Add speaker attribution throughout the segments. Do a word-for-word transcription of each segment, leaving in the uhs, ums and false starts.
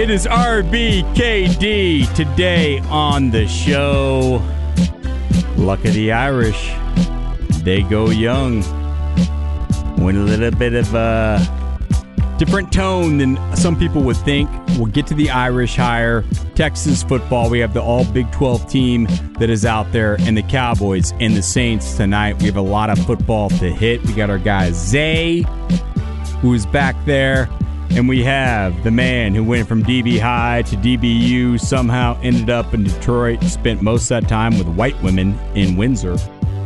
Speaker 1: It is R B K D today on the show. Luck of the Irish. They go young. With a little bit of a different tone than some people would think. We'll get to the Irish hire. Texas football. We have the all Big twelve team that is out there, and the Cowboys and the Saints tonight. We have a lot of football to hit. We got our guy Zay, who's back there. And we have the man who went from D B High to D B U, somehow ended up in Detroit, spent most of that time with white women in Windsor.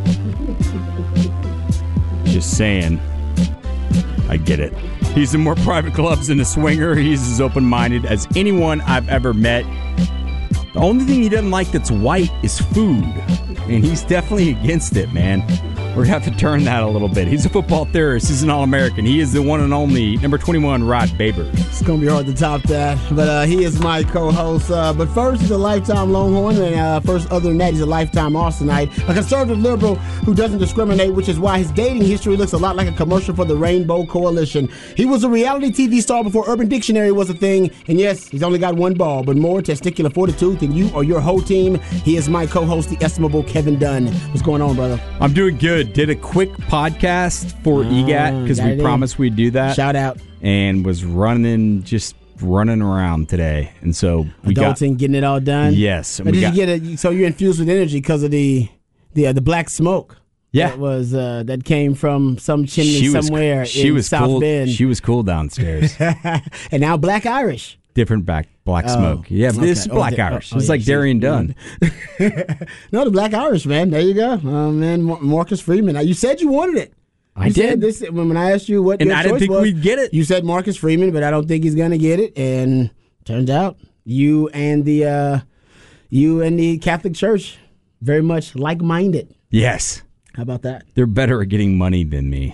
Speaker 1: Just saying. I get it. He's in more private clubs than a swinger. He's as open-minded as anyone I've ever met. The only thing he doesn't like that's white is food. And he's definitely against it, man. We're going to have to turn that a little bit. He's a football theorist. He's an All-American. He is the one and only number twenty-one, Rod Babers.
Speaker 2: It's going to be hard to top that. But uh, he is my co-host. Uh, but first, he's a lifetime Longhorn. And uh, first, other than that, he's a lifetime Austinite. A conservative liberal who doesn't discriminate, which is why his dating history looks a lot like a commercial for the Rainbow Coalition. He was a reality T V star before Urban Dictionary was a thing. And yes, he's only got one ball, but more testicular fortitude than you or your whole team. He is my co-host, the estimable Kevin Dunn. What's going on, brother?
Speaker 1: I'm doing good. Did a quick podcast for uh, E G A T because we promised we'd do that.
Speaker 2: Shout out.
Speaker 1: And was running, just running around today. And so we
Speaker 2: Adulting,
Speaker 1: got,
Speaker 2: getting it all done?
Speaker 1: Yes.
Speaker 2: But did got, you get it? So you're infused with energy because of the the uh, the black smoke.
Speaker 1: Yeah.
Speaker 2: That was uh, that came from some chimney she somewhere
Speaker 1: was, she
Speaker 2: in
Speaker 1: was
Speaker 2: South
Speaker 1: cool,
Speaker 2: Bend.
Speaker 1: She was cool downstairs.
Speaker 2: And now black Irish.
Speaker 1: Different black black
Speaker 2: oh,
Speaker 1: smoke. Yeah, but okay. This is black oh, Irish. Oh, it's oh, like yeah, Darian Dunn.
Speaker 2: No, the black Irish, man. There you go. Oh, man, Marcus Freeman. Now, you said you wanted it. You
Speaker 1: I did.
Speaker 2: This, when I asked you what
Speaker 1: and
Speaker 2: your
Speaker 1: I
Speaker 2: choice
Speaker 1: didn't think
Speaker 2: was,
Speaker 1: we'd get it.
Speaker 2: You said Marcus Freeman, but I don't think he's going to get it. And turns out you and the uh, you and the Catholic Church very much like-minded.
Speaker 1: Yes.
Speaker 2: How about that?
Speaker 1: They're better at getting money than me.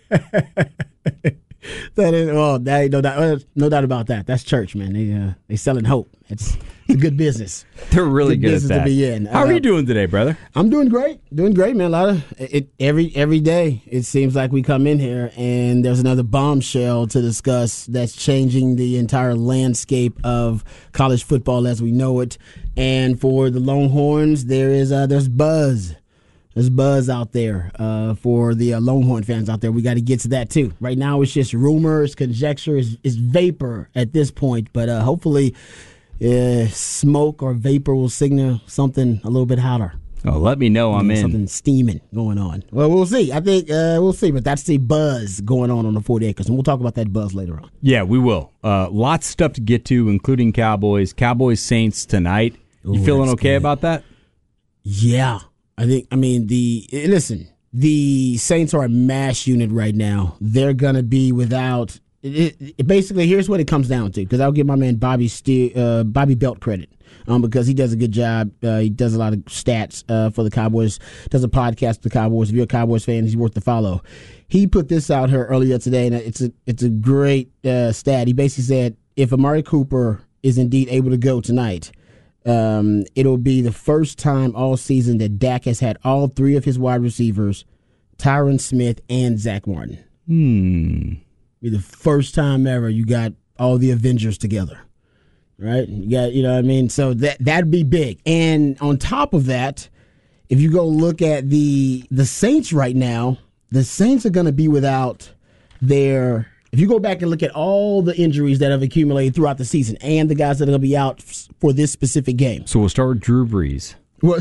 Speaker 2: That is, well, that ain't no doubt, no doubt about that. That's church, man. They uh, they selling hope. It's, it's a good business.
Speaker 1: They're really good,
Speaker 2: good
Speaker 1: at that.
Speaker 2: To be in.
Speaker 1: How
Speaker 2: uh,
Speaker 1: are you doing today, brother?
Speaker 2: I'm doing great. Doing great, man. A lot of it every every day. It seems like we come in here and there's another bombshell to discuss that's changing the entire landscape of college football as we know it. And for the Longhorns, there is uh, there's buzz. There's buzz out there uh, for the uh, Longhorn fans out there. We got to get to that, too. Right now, it's just rumors, conjecture, it's, it's vapor at this point. But uh, hopefully, uh, smoke or vapor will signal something a little bit hotter.
Speaker 1: Oh, let me know I'm
Speaker 2: yeah,
Speaker 1: in.
Speaker 2: Something steaming going on. Well, we'll see. I think uh, we'll see. But that's the buzz going on on the forty acres. And we'll talk about that buzz later on.
Speaker 1: Yeah, we will. Uh, lots of stuff to get to, including Cowboys. Cowboys Saints tonight. You Ooh, feeling okay good. about that?
Speaker 2: Yeah. I think, I mean, the, listen, the Saints are a mash unit right now. They're going to be without, it, it, basically, here's what it comes down to, because I'll give my man Bobby Ste- uh, Bobby Belt credit, um, because he does a good job. Uh, he does a lot of stats uh, for the Cowboys, does a podcast for the Cowboys. If you're a Cowboys fan, he's worth the follow. He put this out here earlier today, and it's a, it's a great uh, stat. He basically said, if Amari Cooper is indeed able to go tonight, Um, it'll be the first time all season that Dak has had all three of his wide receivers, Tyron Smith and Zach Martin.
Speaker 1: Hmm.
Speaker 2: Be the first time ever you got all the Avengers together, right? You got, you know what I mean? So that, that'd be big. And on top of that, if you go look at the the Saints right now, the Saints are going to be without their... If you go back and look at all the injuries that have accumulated throughout the season and the guys that are going to be out for this specific game.
Speaker 1: So we'll start with Drew Brees.
Speaker 2: Well,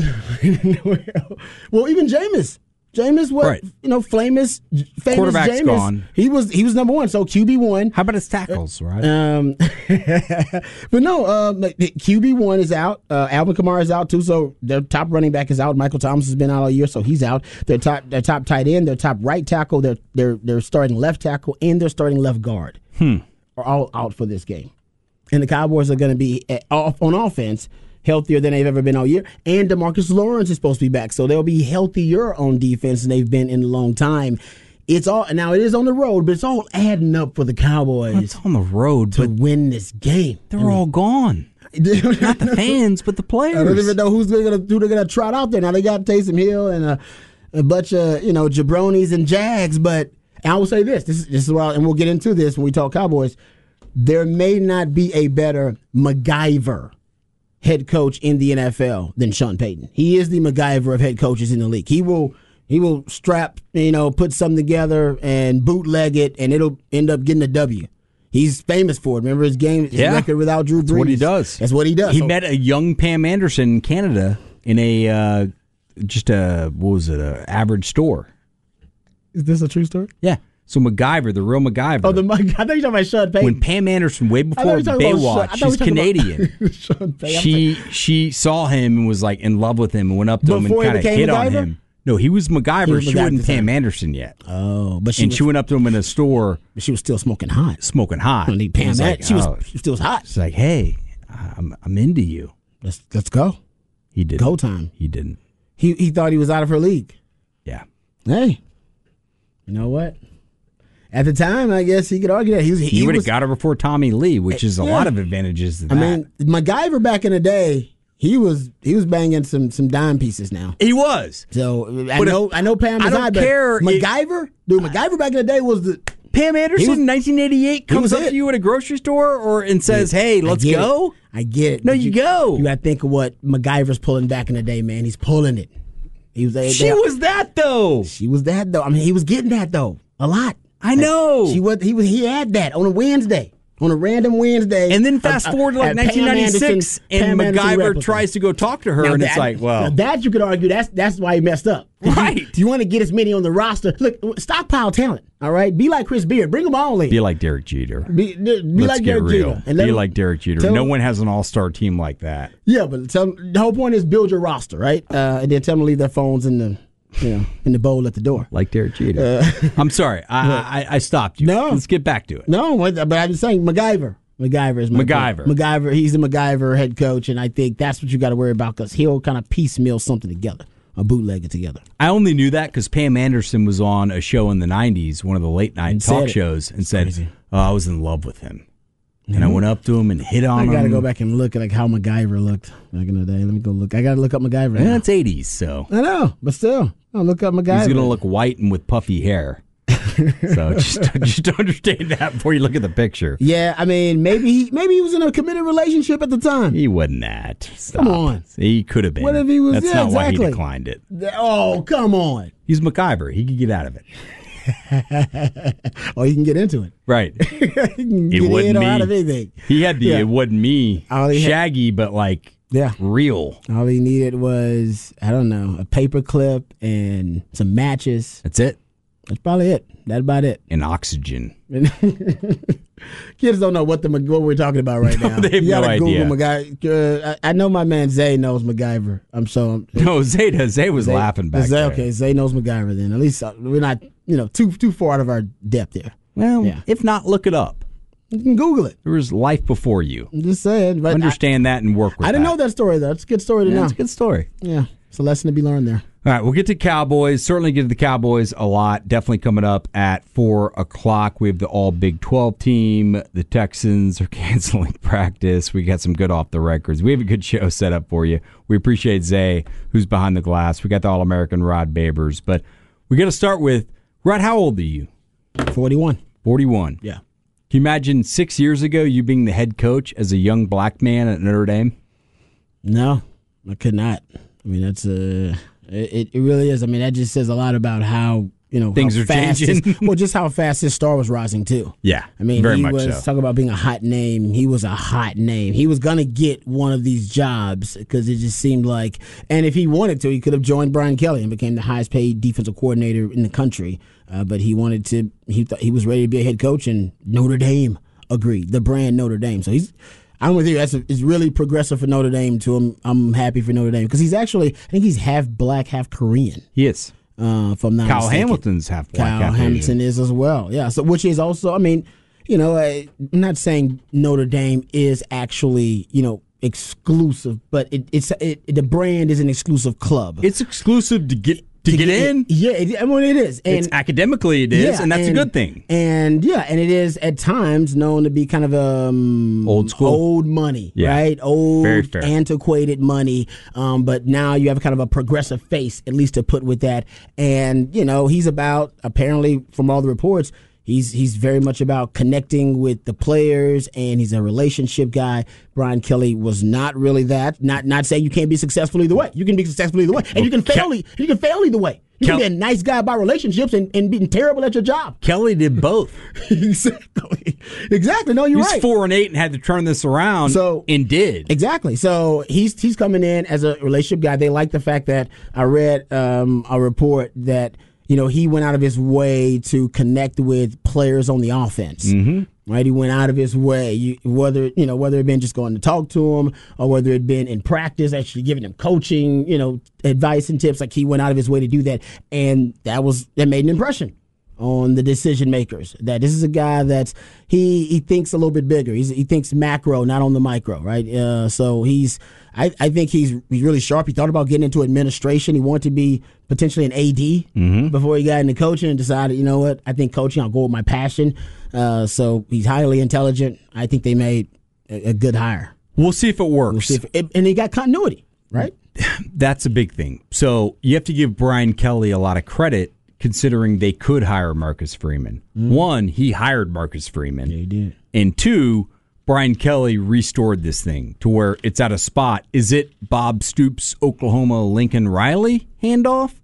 Speaker 2: well even Jameis. Jameis, what, right. you know, famous, famous
Speaker 1: Quarterback's
Speaker 2: Jameis.
Speaker 1: Gone.
Speaker 2: He was he was number one, so Q B one.
Speaker 1: How about his tackles, right?
Speaker 2: Um, but no, um, Q B one is out. Uh, Alvin Kamara is out, too, so their top running back is out. Michael Thomas has been out all year, so he's out. Their top their top tight end, their top right tackle, their, their, their starting left tackle, and their starting left guard
Speaker 1: hmm.
Speaker 2: are all out for this game. And the Cowboys are going to be at, off, on offense healthier than they've ever been all year. And DeMarcus Lawrence is supposed to be back, so they'll be healthier on defense than they've been in a long time. It's all now. It is on the road, but it's all adding up for the Cowboys.
Speaker 1: It's on the road
Speaker 2: to win this game.
Speaker 1: They're I mean, all gone. Not the fans, but the players.
Speaker 2: I don't even know who's going to who they're going to trot out there. Now they got Taysom Hill and a, a bunch of you know jabronis and Jags, but I will say this: this, this is why, and we'll get into this when we talk Cowboys. there may not be a better MacGyver head coach in the N F L than Sean Payton. He is the MacGyver of head coaches in the league. He will he will strap, you know, put something together and bootleg it, and it'll end up getting a W. He's famous for it. Remember his game, his
Speaker 1: yeah.
Speaker 2: record without Drew Brees?
Speaker 1: That's what he does.
Speaker 2: That's what he does.
Speaker 1: He
Speaker 2: so,
Speaker 1: met a young Pam Anderson in Canada in a uh, just a what was it, a average store.
Speaker 2: Is this a true story?
Speaker 1: Yeah. So MacGyver, the real MacGyver.
Speaker 2: Oh, the I thought you were talking about Sean Payton.
Speaker 1: When Pam Anderson, way before Baywatch, she's Canadian. she she saw him and was like in love with him and went up to
Speaker 2: Before
Speaker 1: him and kind of hit
Speaker 2: MacGyver?
Speaker 1: on him. No, he was MacGyver. He was she
Speaker 2: MacGyver
Speaker 1: wasn't Pam
Speaker 2: time.
Speaker 1: Anderson yet.
Speaker 2: Oh, but she
Speaker 1: and
Speaker 2: was,
Speaker 1: she went up to him in a store,
Speaker 2: but she was still smoking hot.
Speaker 1: smoking hot.
Speaker 2: I mean, Pam,
Speaker 1: was like,
Speaker 2: she was
Speaker 1: oh.
Speaker 2: she still was hot.
Speaker 1: She's like, hey, I'm I'm into you.
Speaker 2: Let's let's go.
Speaker 1: He didn't.
Speaker 2: Go time.
Speaker 1: He didn't.
Speaker 2: He he thought he was out of her league.
Speaker 1: Yeah.
Speaker 2: Hey, you know what? At the time, I guess he could argue that he was. He,
Speaker 1: He would have
Speaker 2: was,
Speaker 1: got her before Tommy Lee, which is a
Speaker 2: Yeah.
Speaker 1: lot of advantages to that.
Speaker 2: I mean, MacGyver back in the day, he was he was banging some some dime pieces now.
Speaker 1: he was.
Speaker 2: So I
Speaker 1: But
Speaker 2: know
Speaker 1: if-
Speaker 2: I know Pam
Speaker 1: I
Speaker 2: was
Speaker 1: don't
Speaker 2: high, but
Speaker 1: care if-
Speaker 2: MacGyver, dude, MacGyver back in the day was the.
Speaker 1: Pam Anderson,
Speaker 2: was-
Speaker 1: nineteen eighty-eight, comes
Speaker 2: was
Speaker 1: up
Speaker 2: it.
Speaker 1: to you at a grocery store or and says, "Hey,
Speaker 2: I
Speaker 1: let's
Speaker 2: get
Speaker 1: go."
Speaker 2: it. I get it.
Speaker 1: No,
Speaker 2: but
Speaker 1: you go.
Speaker 2: You got to think of what MacGyver's pulling back in the day, man. He's pulling it. He was.
Speaker 1: She was that though.
Speaker 2: She was that though. I mean, he was getting that though a lot.
Speaker 1: I know.
Speaker 2: She was. He was. He had that on a Wednesday, on a random Wednesday.
Speaker 1: And then fast
Speaker 2: Uh, uh,
Speaker 1: forward to like
Speaker 2: at
Speaker 1: nineteen ninety-six,
Speaker 2: Pam
Speaker 1: and
Speaker 2: Anderson- Pam Anderson
Speaker 1: MacGyver
Speaker 2: replica.
Speaker 1: tries to go talk to her,
Speaker 2: Now
Speaker 1: and
Speaker 2: that-
Speaker 1: it's like,
Speaker 2: now
Speaker 1: well,
Speaker 2: that you could argue that's that's why he messed up.
Speaker 1: Right.
Speaker 2: You want to get as many on the roster. Look, stockpile talent. All right, be like Chris Beard. Bring them all in.
Speaker 1: be like Derek Jeter.
Speaker 2: Be, be
Speaker 1: Let's
Speaker 2: like
Speaker 1: get
Speaker 2: Derek
Speaker 1: real.
Speaker 2: Jeter. And let
Speaker 1: Be
Speaker 2: him-
Speaker 1: like Derek Jeter.
Speaker 2: tell
Speaker 1: No
Speaker 2: him-
Speaker 1: one has an all-star team like that.
Speaker 2: Yeah, but tell, the whole point is build your roster, right? Uh, and then tell them to leave their phones in the, you know, in the bowl at the door.
Speaker 1: Like Derek Jeter. I'm sorry. I, I I stopped you.
Speaker 2: No.
Speaker 1: Let's get back to it.
Speaker 2: No, but I'm just saying MacGyver. MacGyver is my
Speaker 1: MacGyver.
Speaker 2: point. MacGyver. He's the MacGyver head coach, and I think that's what you got to worry about because he'll kind of piecemeal something together, a bootleg it together.
Speaker 1: I only knew that because Pam Anderson was on a show in the nineties, one of the late-night
Speaker 2: And
Speaker 1: talk
Speaker 2: said it.
Speaker 1: shows, and said,
Speaker 2: crazy.
Speaker 1: oh, I was in love with him. And I went up to him and hit on
Speaker 2: I
Speaker 1: him.
Speaker 2: got to go back and look at like how MacGyver looked back in the day. Let me go look. I got to look up MacGyver.
Speaker 1: Yeah,
Speaker 2: now.
Speaker 1: it's eighties, so
Speaker 2: I know, but still, I'll look up MacGyver.
Speaker 1: he's going to look white and with puffy hair. So just, just understand that before you look at the picture.
Speaker 2: Yeah, I mean, maybe he maybe he was in a committed relationship at the time.
Speaker 1: He wasn't that. Stop.
Speaker 2: Come on.
Speaker 1: He could have been.
Speaker 2: What if he was-
Speaker 1: That's
Speaker 2: yeah,
Speaker 1: not why
Speaker 2: exactly.
Speaker 1: he declined it.
Speaker 2: Oh, come on.
Speaker 1: He's MacGyver. He could get out of it.
Speaker 2: Oh, you can get into it.
Speaker 1: Right.
Speaker 2: You can
Speaker 1: It
Speaker 2: get
Speaker 1: wasn't
Speaker 2: in or
Speaker 1: me.
Speaker 2: out of anything.
Speaker 1: He had the
Speaker 2: Yeah.
Speaker 1: it wasn't me
Speaker 2: All he had-
Speaker 1: Shaggy, but like
Speaker 2: Yeah.
Speaker 1: real.
Speaker 2: All he needed was, I don't know, a paper clip and some matches.
Speaker 1: That's it.
Speaker 2: That's probably it. That's about it.
Speaker 1: And oxygen.
Speaker 2: Kids don't know what the what we're talking about right now.
Speaker 1: They have
Speaker 2: you gotta
Speaker 1: no
Speaker 2: Google
Speaker 1: idea.
Speaker 2: MacGyver. Uh, I, I know my man Zay knows MacGyver. I'm so
Speaker 1: No, Zeta. Zay was
Speaker 2: Zay-
Speaker 1: laughing back
Speaker 2: Zay,
Speaker 1: there.
Speaker 2: Okay, Zay knows MacGyver. Then at least uh, we're not, you know, too too far out of our depth here.
Speaker 1: Well,
Speaker 2: Yeah.
Speaker 1: if not, look it up.
Speaker 2: You can Google it.
Speaker 1: There was life before you.
Speaker 2: I'm just saying. But
Speaker 1: Understand that and work with
Speaker 2: I, I didn't
Speaker 1: that.
Speaker 2: know that story though. It's a good story to
Speaker 1: Yeah,
Speaker 2: know.
Speaker 1: it's a good story.
Speaker 2: Yeah, it's a lesson to be learned there.
Speaker 1: All right, we'll get to Cowboys. Certainly get to the Cowboys a lot. Definitely coming up at four o'clock. We have the all Big twelve team. The Texans are canceling practice. We got some good off the records. We have a good show set up for you. We appreciate Zay, who's behind the glass. We got the All-American Rod Babers. But we got to start with, Rod, how old are you?
Speaker 2: forty-one.
Speaker 1: forty-one.
Speaker 2: Yeah.
Speaker 1: Can you imagine six years ago you being the head coach as a young black man at Notre Dame?
Speaker 2: No, I could not. I mean, that's a. It, it really is. I mean, that just says a lot about how, you know,
Speaker 1: Things
Speaker 2: how
Speaker 1: are
Speaker 2: fast
Speaker 1: changing.
Speaker 2: His, well, just how fast his star was rising too.
Speaker 1: Yeah,
Speaker 2: I mean,
Speaker 1: very
Speaker 2: he
Speaker 1: much
Speaker 2: was
Speaker 1: so.
Speaker 2: talking about being a hot name. He was a hot name. He was gonna get one of these jobs because it just seemed like, and if he wanted to, he could have joined Brian Kelly and became the highest paid defensive coordinator in the country. Uh, but he wanted to. He thought he was ready to be a head coach, and Notre Dame agreed. The brand Notre Dame. So he's. I'm with you. That's a, it's really progressive for Notre Dame. To him, I'm happy for Notre Dame because he's actually. I think he's half black, half Korean.
Speaker 1: He is.
Speaker 2: Uh, if I'm not
Speaker 1: Kyle
Speaker 2: mistaken.
Speaker 1: Hamilton's half black,
Speaker 2: Kyle
Speaker 1: half
Speaker 2: Hamilton
Speaker 1: Asian.
Speaker 2: is as well. Yeah. So which is also. I mean, you know, I, I'm not saying Notre Dame is actually, you know, exclusive, but it, it's it, the brand is an exclusive club.
Speaker 1: It's exclusive to get to, get, in.
Speaker 2: Yeah, it, I mean it is. And
Speaker 1: It's academically it is,
Speaker 2: yeah,
Speaker 1: and that's
Speaker 2: and-
Speaker 1: a good thing.
Speaker 2: And yeah, and it is at times known to be kind of um
Speaker 1: Old school.
Speaker 2: old money,
Speaker 1: Yeah.
Speaker 2: right? Old,
Speaker 1: Very fair.
Speaker 2: antiquated money. Um, but now you have kind of a progressive face, at least to put with that. And you know, he's about apparently from all the reports. He's he's very much about connecting with the players, and he's a relationship guy. Brian Kelly was not really that. Not not saying you can't be successful either way. You can be successful either way, and well, you can fail. Ke- you can fail either way. You Kel- can be a nice guy about relationships and, and being terrible at your job.
Speaker 1: Kelly did both.
Speaker 2: exactly. Exactly. No, you're
Speaker 1: he's
Speaker 2: right.
Speaker 1: He's four and eight and had to turn this around. So and did
Speaker 2: exactly. So he's he's coming in as a relationship guy. They like the fact that I read um, a report that. You know, he went out of his way to connect with players on the offense.
Speaker 1: Mm-hmm.
Speaker 2: Right, he went out of his way, you, whether you know whether it been just going to talk to him or whether it been in practice, actually giving him coaching, you know, advice and tips. Like he went out of his way to do that, and that was that made an impression on the decision makers. That this is a guy that's he he thinks a little bit bigger. He's, he thinks macro, not on the micro. Right, uh, so he's. I, I think he's he's really sharp. He thought about getting into administration. He wanted to be potentially an A D
Speaker 1: mm-hmm.
Speaker 2: before he got into coaching and decided, you know what, I think coaching, I'll go with my passion. Uh, so he's highly intelligent. I think they made a, a good hire.
Speaker 1: We'll see if it works.
Speaker 2: We'll see if it, and he got continuity, right?
Speaker 1: That's a big thing. So you have to give Brian Kelly a lot of credit considering they could hire Marcus Freeman. Mm. One, he hired Marcus Freeman.
Speaker 2: Yeah, he did.
Speaker 1: And two, Brian Kelly restored this thing to where it's at a spot. Is it Bob Stoops, Oklahoma, Lincoln Riley handoff?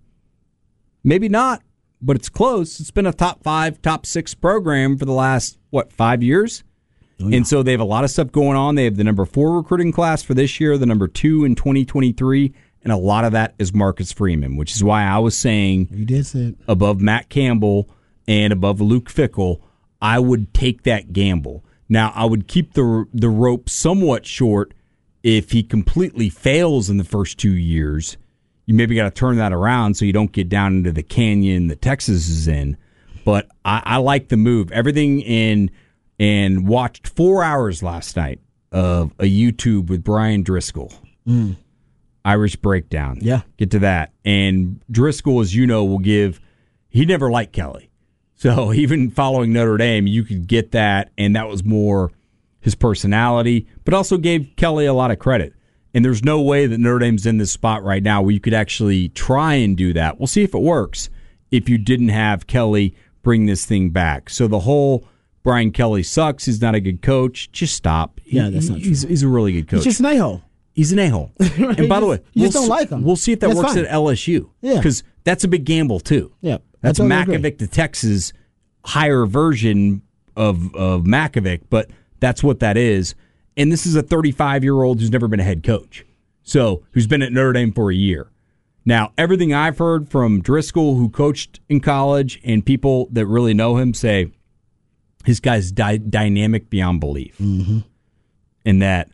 Speaker 1: Maybe not, but it's close. It's been a top five, top six program for the last, what, five years? Oh, yeah. And so they have a lot of stuff going on. They have the number four recruiting class for this year, the number two in twenty twenty-three, and a lot of that is Marcus Freeman, which is why I was saying
Speaker 2: you did say it.
Speaker 1: Above Matt Campbell and above Luke Fickell, I would take that gamble. Now, I would keep the the rope somewhat short if he completely fails in the first two years. You maybe got to turn that around so you don't get down into the canyon that Texas is in. But I, I like the move. Everything in, and watched four hours last night of a YouTube with Brian Driscoll.
Speaker 2: Mm.
Speaker 1: Irish Breakdown.
Speaker 2: Yeah.
Speaker 1: Get to that. And Driscoll, as you know, will give, he never liked Kelly. So even following Notre Dame, you could get that, and that was more his personality, but also gave Kelly a lot of credit. And there's no way that Notre Dame's in this spot right now where you could actually try and do that. We'll see if it works if you didn't have Kelly bring this thing back. So the whole Brian Kelly sucks, he's not a good coach, just stop.
Speaker 2: Yeah, that's not true.
Speaker 1: He's, he's a really good coach.
Speaker 2: He's just an a-hole.
Speaker 1: He's an a-hole.
Speaker 2: Right?
Speaker 1: And by the way,
Speaker 2: you
Speaker 1: we'll
Speaker 2: just don't
Speaker 1: s-
Speaker 2: like him.
Speaker 1: We'll see if that
Speaker 2: That's
Speaker 1: works
Speaker 2: fine.
Speaker 1: at L S U.
Speaker 2: Yeah.
Speaker 1: Because that's a big gamble, too.
Speaker 2: Yeah.
Speaker 1: That's
Speaker 2: totally
Speaker 1: Makovic
Speaker 2: agree.
Speaker 1: to Texas, higher version of, of Makovic, but that's what that is. And this is a thirty-five-year-old who's never been a head coach, so who's been at Notre Dame for a year. Now, everything I've heard from Driscoll, who coached in college, and people that really know him say this guy's dy- dynamic beyond belief.
Speaker 2: Mm-hmm.
Speaker 1: And that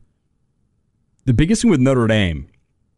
Speaker 1: the biggest thing with Notre Dame,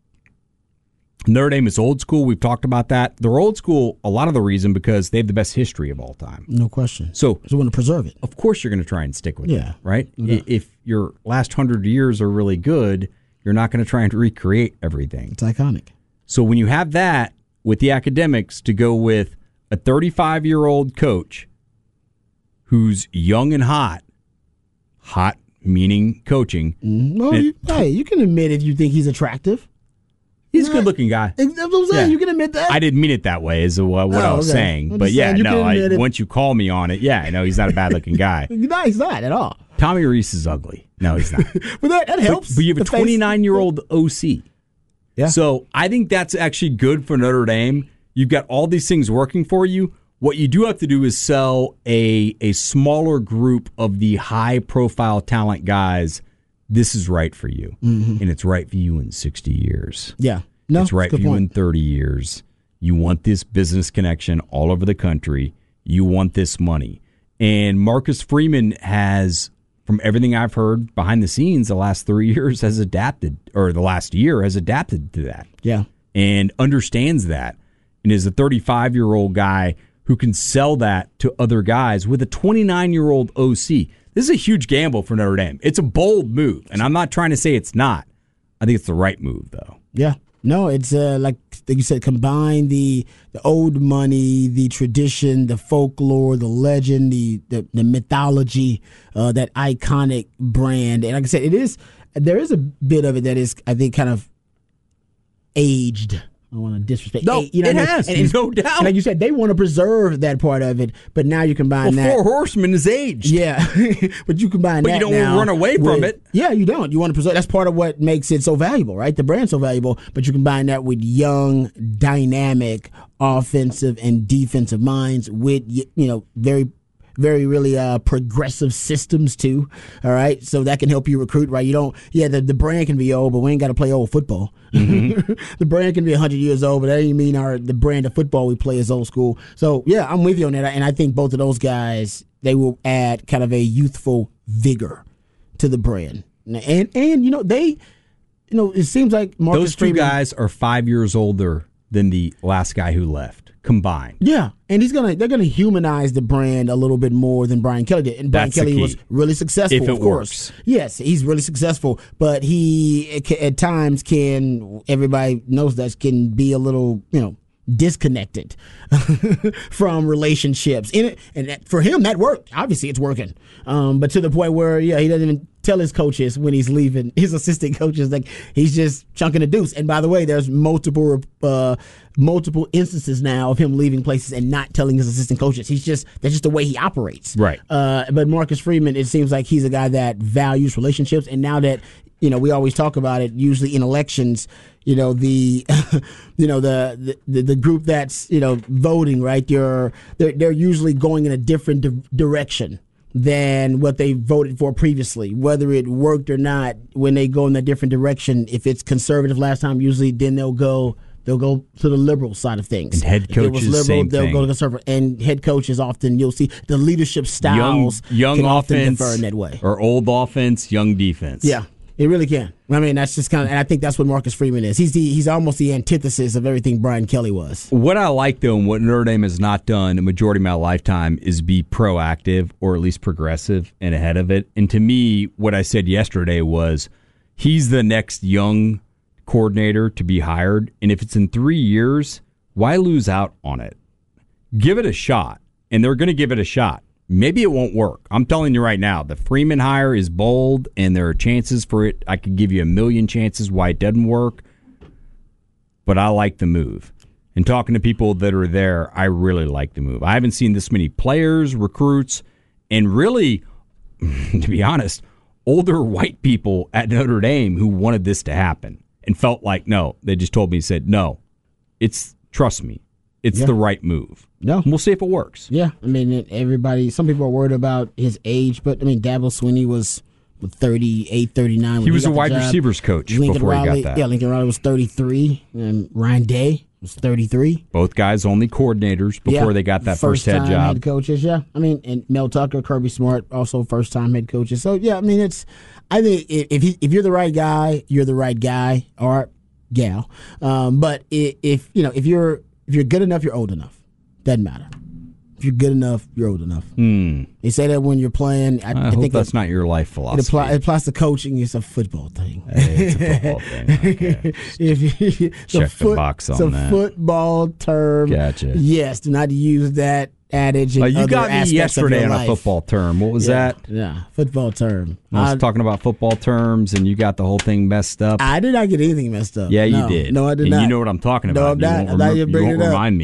Speaker 1: Notre Dame is old school. We've talked about that. They're old school a lot of the reason because they have the best history of all time.
Speaker 2: No question.
Speaker 1: So
Speaker 2: they want to preserve it.
Speaker 1: Of course you're going to try and stick with
Speaker 2: yeah.
Speaker 1: it, right?
Speaker 2: Yeah.
Speaker 1: If your last hundred years are really good, you're not going to try and recreate everything.
Speaker 2: It's iconic.
Speaker 1: So when you have that with the academics to go with a thirty-five-year-old coach who's young and hot, hot meaning coaching.
Speaker 2: Mm-hmm. Well,
Speaker 1: it,
Speaker 2: you, hey, you can admit if you think he's attractive.
Speaker 1: He's a good-looking guy.
Speaker 2: That's what I'm saying. Yeah. You can admit that.
Speaker 1: I didn't mean it that way, is what, what
Speaker 2: oh,
Speaker 1: I was
Speaker 2: okay.
Speaker 1: saying.
Speaker 2: I'm
Speaker 1: but yeah,
Speaker 2: saying,
Speaker 1: no. I,
Speaker 2: it.
Speaker 1: Once you call me on it, yeah, I know he's not a bad-looking guy.
Speaker 2: No, he's not at all.
Speaker 1: Tommy Reese is ugly. No, he's not.
Speaker 2: but that, that helps.
Speaker 1: But, but you have a twenty-nine-year-old O C.
Speaker 2: Yeah.
Speaker 1: So I think that's actually good for Notre Dame. You've got all these things working for you. What you do have to do is sell a a smaller group of the high-profile talent guys. This is right for you,
Speaker 2: mm-hmm.
Speaker 1: and it's right for you in sixty years.
Speaker 2: Yeah. No,
Speaker 1: it's right for you
Speaker 2: point.
Speaker 1: in thirty years. You want this business connection all over the country. You want this money. And Marcus Freeman has, from everything I've heard behind the scenes, the last three years has adapted, or the last year has adapted to that.
Speaker 2: Yeah.
Speaker 1: And understands that. And is a thirty-five-year-old guy who can sell that to other guys with a twenty-nine-year-old O C. This is a huge gamble for Notre Dame. It's a bold move, and I'm not trying to say it's not. I think it's the right move, though.
Speaker 2: Yeah. No, it's uh, like, like you said, combine the the old money, the tradition, the folklore, the legend, the the, the mythology, uh, that iconic brand. And like I said, it is there is a bit of it that is, I think, kind of aged I don't want to disrespect.
Speaker 1: No,
Speaker 2: hey, you know
Speaker 1: it
Speaker 2: what I mean?
Speaker 1: has,
Speaker 2: and, and,
Speaker 1: no doubt.
Speaker 2: And like you said, they want to preserve that part of it, but now you combine
Speaker 1: well,
Speaker 2: that.
Speaker 1: Four Horsemen is aged.
Speaker 2: Yeah, but you combine
Speaker 1: but
Speaker 2: that
Speaker 1: you don't
Speaker 2: now
Speaker 1: run away from
Speaker 2: with,
Speaker 1: it.
Speaker 2: Yeah, you don't. You want to preserve. That's part of what makes it so valuable, right? The brand's so valuable, but you combine that with young, dynamic, offensive and defensive minds with, you know, very very really uh, progressive systems too. All right, so that can help you recruit. Right, you don't. Yeah, the, the brand can be old, but we ain't got to play old football. Mm-hmm. The brand can be a hundred years old, but that doesn't mean our the brand of football we play is old school. So yeah, I'm with you on that, and I think both of those guys, they will add kind of a youthful vigor to the brand, and and you know they, you know, it seems like Marcus
Speaker 1: those two
Speaker 2: Freeman,
Speaker 1: guys are five years older than the last guy who left combined.
Speaker 2: Yeah, and he's gonna they're gonna humanize the brand a little bit more than Brian Kelly did. And Brian
Speaker 1: That's the
Speaker 2: Kelly
Speaker 1: key.
Speaker 2: was really successful,
Speaker 1: If it
Speaker 2: of course.
Speaker 1: works.
Speaker 2: Yes, he's really successful, but he at times can, everybody knows that, can be a little, you know, disconnected from relationships. In it, and that, for him, that worked. Obviously, it's working. Um, but to the point where, yeah, he doesn't even tell his coaches when he's leaving, his assistant coaches, like he's just chunking the deuce. And by the way, there's multiple uh, multiple instances now of him leaving places and not telling his assistant coaches. He's just, that's just the way he operates.
Speaker 1: Right.
Speaker 2: Uh, but Marcus Freeman, it seems like he's a guy that values relationships. And now that, you know, we always talk about it, usually in elections, you know, the, you know, the, the, the group that's, you know, voting, right, they're, they're, they're usually going in a different di- direction than what they voted for previously, whether it worked or not. When they go in a different direction, if it's conservative last time, usually then they'll go they'll go to the liberal side of things.
Speaker 1: And head
Speaker 2: if it was
Speaker 1: coaches,
Speaker 2: liberal,
Speaker 1: same
Speaker 2: they'll
Speaker 1: thing.
Speaker 2: go to conservative. And head coaches often, you'll see the leadership styles
Speaker 1: young young
Speaker 2: can often
Speaker 1: offense
Speaker 2: differ in that way.
Speaker 1: or old offense, young defense.
Speaker 2: Yeah, it really can. I mean, that's just kind of, and I think that's what Marcus Freeman is. He's the he's almost the antithesis of everything Brian Kelly was.
Speaker 1: What I like, though, and what Notre Dame has not done a majority of my lifetime is be proactive or at least progressive and ahead of it. And to me, what I said yesterday was he's the next young coordinator to be hired. And if it's in three years, why lose out on it? Give it a shot. And they're going to give it a shot. Maybe it won't work. I'm telling you right now, the Freeman hire is bold, and there are chances for it. I could give you a million chances why it doesn't work, but I like the move. And talking to people that are there, I really like the move. I haven't seen this many players, recruits, and really, to be honest, older white people at Notre Dame who wanted this to happen and felt like, no, they just told me, said, no, it's, trust me, it's
Speaker 2: Yeah.
Speaker 1: the right move.
Speaker 2: No.
Speaker 1: And we'll see if it works.
Speaker 2: Yeah, I mean, everybody, some people are worried about his age, but I mean, Dabo Swinney was thirty-eight, thirty-nine when
Speaker 1: He was
Speaker 2: got
Speaker 1: a
Speaker 2: the
Speaker 1: wide
Speaker 2: job.
Speaker 1: receivers coach
Speaker 2: Lincoln
Speaker 1: before
Speaker 2: Riley,
Speaker 1: he got that.
Speaker 2: Yeah, Lincoln Riley was thirty-three, and Ryan Day was thirty-three.
Speaker 1: Both guys only coordinators before
Speaker 2: Yeah,
Speaker 1: they got that first head
Speaker 2: first-time
Speaker 1: job.
Speaker 2: head coaches, yeah. I mean, and Mel Tucker, Kirby Smart, also first-time head coaches. So, yeah, I mean, it's, I think if if, he, if you're the right guy, you're the right guy or gal. Um, but if, if, you know, if you're, if you're good enough, you're old enough. Doesn't matter. If you're good enough, you're old enough.
Speaker 1: Hmm.
Speaker 2: They say that when you're playing. I,
Speaker 1: I,
Speaker 2: I
Speaker 1: hope
Speaker 2: think
Speaker 1: that's
Speaker 2: it,
Speaker 1: not your life
Speaker 2: it,
Speaker 1: philosophy.
Speaker 2: apply, it applies to coaching. It's a football thing.
Speaker 1: Hey, it's a football thing. Okay.
Speaker 2: if you,
Speaker 1: Check the box on
Speaker 2: it's a
Speaker 1: that.
Speaker 2: football term.
Speaker 1: Gotcha.
Speaker 2: Yes, do not use that adage. In
Speaker 1: Uh, you
Speaker 2: other
Speaker 1: got me
Speaker 2: aspects of
Speaker 1: yesterday
Speaker 2: your
Speaker 1: on a
Speaker 2: life.
Speaker 1: football term. What was
Speaker 2: Yeah,
Speaker 1: that?
Speaker 2: Yeah, football term.
Speaker 1: I was
Speaker 2: I,
Speaker 1: talking about football terms, and you got the whole thing messed up.
Speaker 2: I did not get anything messed up.
Speaker 1: yeah, you
Speaker 2: no,
Speaker 1: did.
Speaker 2: No, I did
Speaker 1: and
Speaker 2: not.
Speaker 1: you know what I'm talking
Speaker 2: No,
Speaker 1: about.
Speaker 2: I'm
Speaker 1: You
Speaker 2: not.
Speaker 1: won't,
Speaker 2: I'm not
Speaker 1: remem-
Speaker 2: even
Speaker 1: you
Speaker 2: bringing
Speaker 1: won't
Speaker 2: it up.
Speaker 1: remind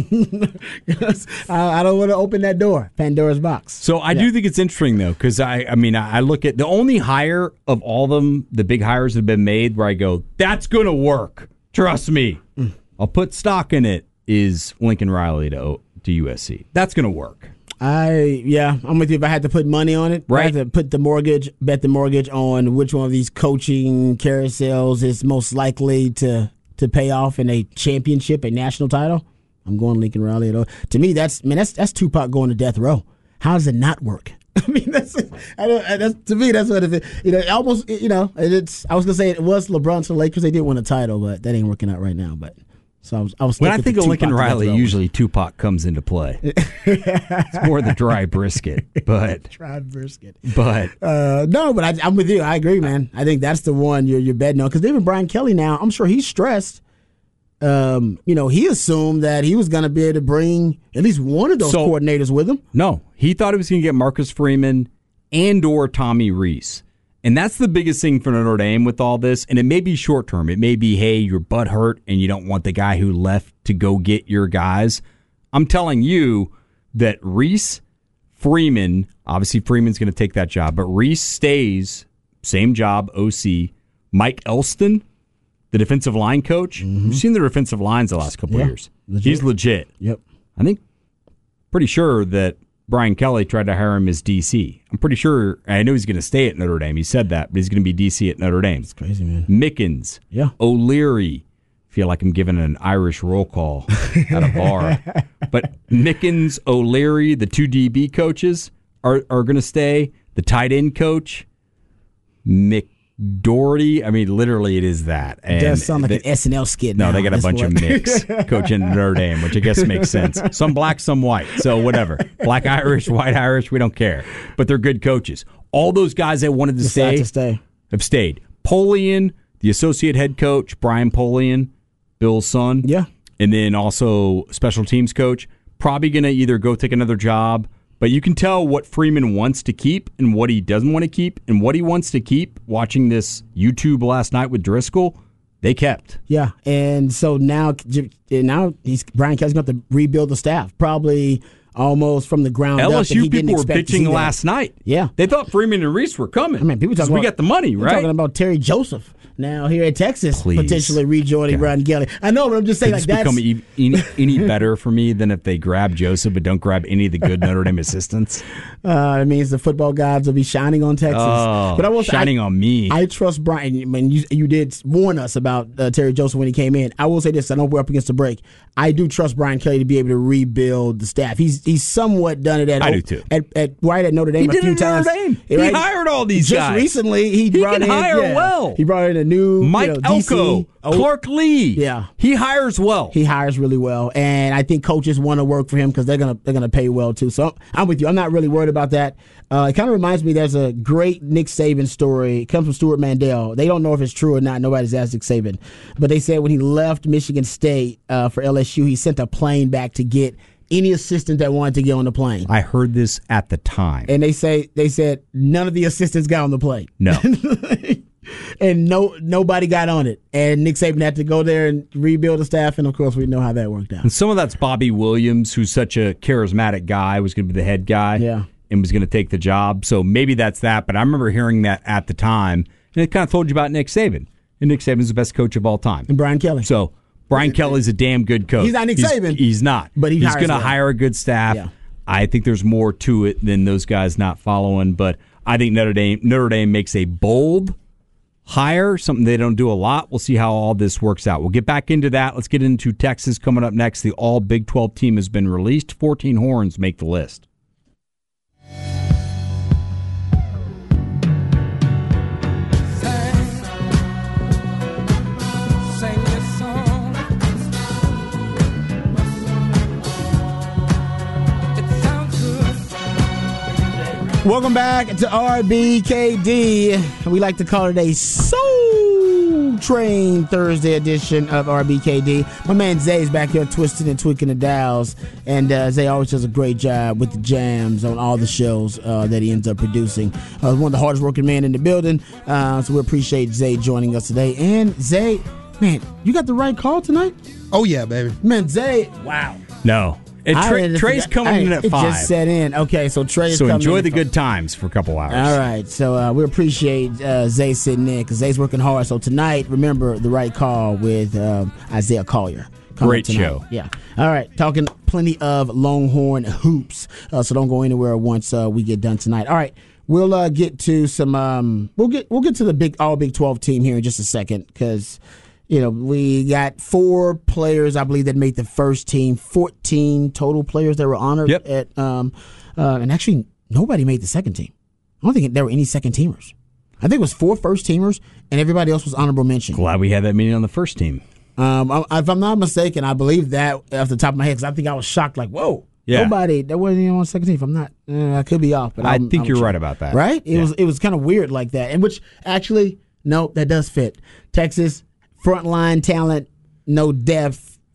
Speaker 1: me.
Speaker 2: I, I don't want to open that door, Pandora's box.
Speaker 1: So I
Speaker 2: Yeah.
Speaker 1: do think it's interesting, though, because I, I mean, I I look at the only hire of all of them, the big hires that have been made, where I go, that's going to work. Trust me.
Speaker 2: Mm.
Speaker 1: I'll put stock in it, is Lincoln Riley to, O- to U S C. That's going to work.
Speaker 2: I yeah, I'm with you. If I had to put money on it,
Speaker 1: Right.
Speaker 2: I had to put the mortgage, bet the mortgage on which one of these coaching carousels is most likely to to pay off in a championship, a national title. I'm going Lincoln Riley. To me, that's man, that's that's Tupac going to death row. How does it not work? I mean, that's I don't. That's to me. That's what it. You know, it almost. You know, it's. I was gonna say it was LeBron to the Lakers. They did win a title, but that ain't working out right now. But so I was. I was
Speaker 1: When I
Speaker 2: sticking
Speaker 1: think
Speaker 2: to
Speaker 1: of Lincoln
Speaker 2: Tupac to death
Speaker 1: Riley,
Speaker 2: row.
Speaker 1: usually Tupac comes into play. It's more the dry brisket, but
Speaker 2: Tried brisket.
Speaker 1: but
Speaker 2: Uh, no, but I, I'm with you. I agree, man. I think that's the one you're you're betting on because even Brian Kelly now, I'm sure he's stressed. Um, you know, he assumed that he was going to be able to bring at least one of those
Speaker 1: So-
Speaker 2: coordinators with him.
Speaker 1: no, he thought he was going to get Marcus Freeman and or Tommy Rees. And that's the biggest thing for Notre Dame with all this. And it may be short term. It may be, hey, your butt hurt and you don't want the guy who left to go get your guys. I'm telling you that Reese Freeman, obviously Freeman's going to take that job, but Reese stays, same job, O C. Mike Elston, the defensive line coach. Mm-hmm. You've seen the defensive lines the last couple
Speaker 2: yeah,
Speaker 1: of years.
Speaker 2: Legit.
Speaker 1: He's legit.
Speaker 2: Yep.
Speaker 1: I think, pretty sure that Brian Kelly tried to hire him as D C. I'm pretty sure, I know he's going to stay at Notre Dame. He said that, but he's going to be D C at Notre Dame.
Speaker 2: It's crazy, man.
Speaker 1: Mickens.
Speaker 2: Yeah.
Speaker 1: O'Leary. Feel like I'm giving an Irish roll call at a bar. But Mickens, O'Leary, the two D B coaches are, are going to stay. The tight end coach, McDoherty. I mean, literally, it is that.
Speaker 2: And it does sound like they, an S N L skit.
Speaker 1: No,
Speaker 2: now.
Speaker 1: they got a
Speaker 2: That's
Speaker 1: bunch
Speaker 2: what.
Speaker 1: of mix coaching Notre Dame, which I guess makes sense. Some black, some white. So whatever. Black Irish, white Irish, we don't care. But they're good coaches. All those guys that wanted to stay,
Speaker 2: to stay
Speaker 1: have stayed. Polian, the associate head coach, Brian Polian, Bill's son.
Speaker 2: Yeah.
Speaker 1: And then also special teams coach. Probably going to either go take another job, but you can tell what Freeman wants to keep and what he doesn't want to keep. And what he wants to keep, watching this YouTube last night with Driscoll, they kept.
Speaker 2: Yeah. And so now, now he's Brian Kelly's going to have to rebuild the staff. Probably almost from the ground
Speaker 1: L S U
Speaker 2: up. L S U
Speaker 1: people were bitching last night.
Speaker 2: Yeah.
Speaker 1: They thought Freeman and Reese were coming.
Speaker 2: I mean, people talking
Speaker 1: we
Speaker 2: about,
Speaker 1: got the money, right?
Speaker 2: Talking about Terry Joseph now here at Texas,
Speaker 1: Please.
Speaker 2: potentially rejoining Brian Kelly. I know, but I'm just saying,
Speaker 1: Could
Speaker 2: like
Speaker 1: this
Speaker 2: that's
Speaker 1: become any, any better for me than if they grab Joseph but don't grab any of the good Notre Dame assistants?
Speaker 2: Uh, it means the football gods will be shining on Texas.
Speaker 1: Oh,
Speaker 2: but I will say,
Speaker 1: shining
Speaker 2: I,
Speaker 1: on me.
Speaker 2: I trust Brian. I mean, you, you did warn us about uh, Terry Joseph when he came in. I will say this: I know we're up against the break. I do trust Brian Kelly to be able to rebuild the staff. He's he's somewhat done it at
Speaker 1: I do too.
Speaker 2: At, at right at Notre Dame
Speaker 1: he
Speaker 2: a few
Speaker 1: did it at
Speaker 2: times.
Speaker 1: Notre Dame. He
Speaker 2: right?
Speaker 1: hired all these
Speaker 2: Just
Speaker 1: guys.
Speaker 2: recently, he,
Speaker 1: he
Speaker 2: brought
Speaker 1: can
Speaker 2: in
Speaker 1: hire
Speaker 2: yeah,
Speaker 1: well.
Speaker 2: He brought in a new
Speaker 1: Mike
Speaker 2: you know, D C.
Speaker 1: Elko,
Speaker 2: Oh,
Speaker 1: Clark Lee.
Speaker 2: Yeah,
Speaker 1: he hires well.
Speaker 2: He hires really well, and I think coaches want to work for him because they're gonna they're gonna pay well too. So I'm with you. I'm not really worried about that. Uh, it kind of reminds me. There's a great Nick Saban story. It comes from Stuart Mandel. They don't know if it's true or not. Nobody's asked Nick Saban, but they said when he left Michigan State uh, for L S U, he sent a plane back to get any assistant that wanted to get on the plane.
Speaker 1: I heard this at the time,
Speaker 2: and they say they said none of the assistants got on the plane.
Speaker 1: No.
Speaker 2: And no, nobody got on it. And Nick Saban had to go there and rebuild the staff. And, of course, we know how that worked out.
Speaker 1: And some of that's Bobby Williams, who's such a charismatic guy, was going to be the head guy
Speaker 2: yeah.
Speaker 1: and was going to take the job. So maybe that's that. But I remember hearing that at the time. And it kind of told you about Nick Saban. And Nick Saban's the best coach of all time.
Speaker 2: And Brian Kelly.
Speaker 1: So Brian Kelly's a damn good coach.
Speaker 2: He's not Nick
Speaker 1: he's,
Speaker 2: Saban.
Speaker 1: He's not.
Speaker 2: But he
Speaker 1: he's
Speaker 2: hires
Speaker 1: going to
Speaker 2: well.
Speaker 1: hire a good staff.
Speaker 2: Yeah.
Speaker 1: I think there's more to it than those guys not following. But I think Notre Dame, Notre Dame makes a bold hire, something they don't do a lot. We'll see how all this works out. We'll get back into that. Let's get into Texas coming up next. The all Big twelve team has been released. fourteen Horns make the list.
Speaker 2: Welcome back to R B K D. We like to call it a Soul Train Thursday edition of R B K D. My man Zay's back here twisting and tweaking the dials, and uh, Zay always does a great job with the jams on all the shows uh, that he ends up producing. Uh, one of the hardest working men in the building, uh, so we appreciate Zay joining us today. And Zay, man, you got the right call tonight?
Speaker 3: Oh, yeah, baby.
Speaker 2: Man, Zay, wow.
Speaker 1: No. And Trey, Trey's coming I, in at
Speaker 2: it
Speaker 1: five.
Speaker 2: It just set in. Okay, so Trey's
Speaker 1: so
Speaker 2: coming
Speaker 1: enjoy
Speaker 2: in
Speaker 1: the
Speaker 2: at
Speaker 1: good times for a couple hours.
Speaker 2: All right, so uh, we appreciate uh, Zay sitting in because Zay's working hard. So tonight, remember the right call with um, Isaiah Collier.
Speaker 1: Great show.
Speaker 2: Yeah. All right, talking plenty of Longhorn hoops. Uh, so don't go anywhere once uh, we get done tonight. All right, we'll uh, get to some. Um, we'll get we'll get to the big all Big twelve team here in just a second because. You know, we got four players, I believe, that made the first team. fourteen total players that were honored
Speaker 1: yep.
Speaker 2: at, um, uh, and actually nobody made the second team. I don't think there were any second teamers. I think it was four first teamers, and everybody else was honorable mention.
Speaker 1: Glad we had that meeting on the first team.
Speaker 2: Um, I, if I'm not mistaken, I believe that off the top of my head because I think I was shocked. Like, whoa,
Speaker 1: yeah.
Speaker 2: nobody that wasn't even on the second team. If I'm not, uh, I could be off, but
Speaker 1: I
Speaker 2: I'm,
Speaker 1: think
Speaker 2: I'm
Speaker 1: you're
Speaker 2: sure.
Speaker 1: right about that.
Speaker 2: Right? It
Speaker 1: yeah.
Speaker 2: was it was kind of weird like that, and which actually no, that does fit. Texas. Frontline talent, no depth,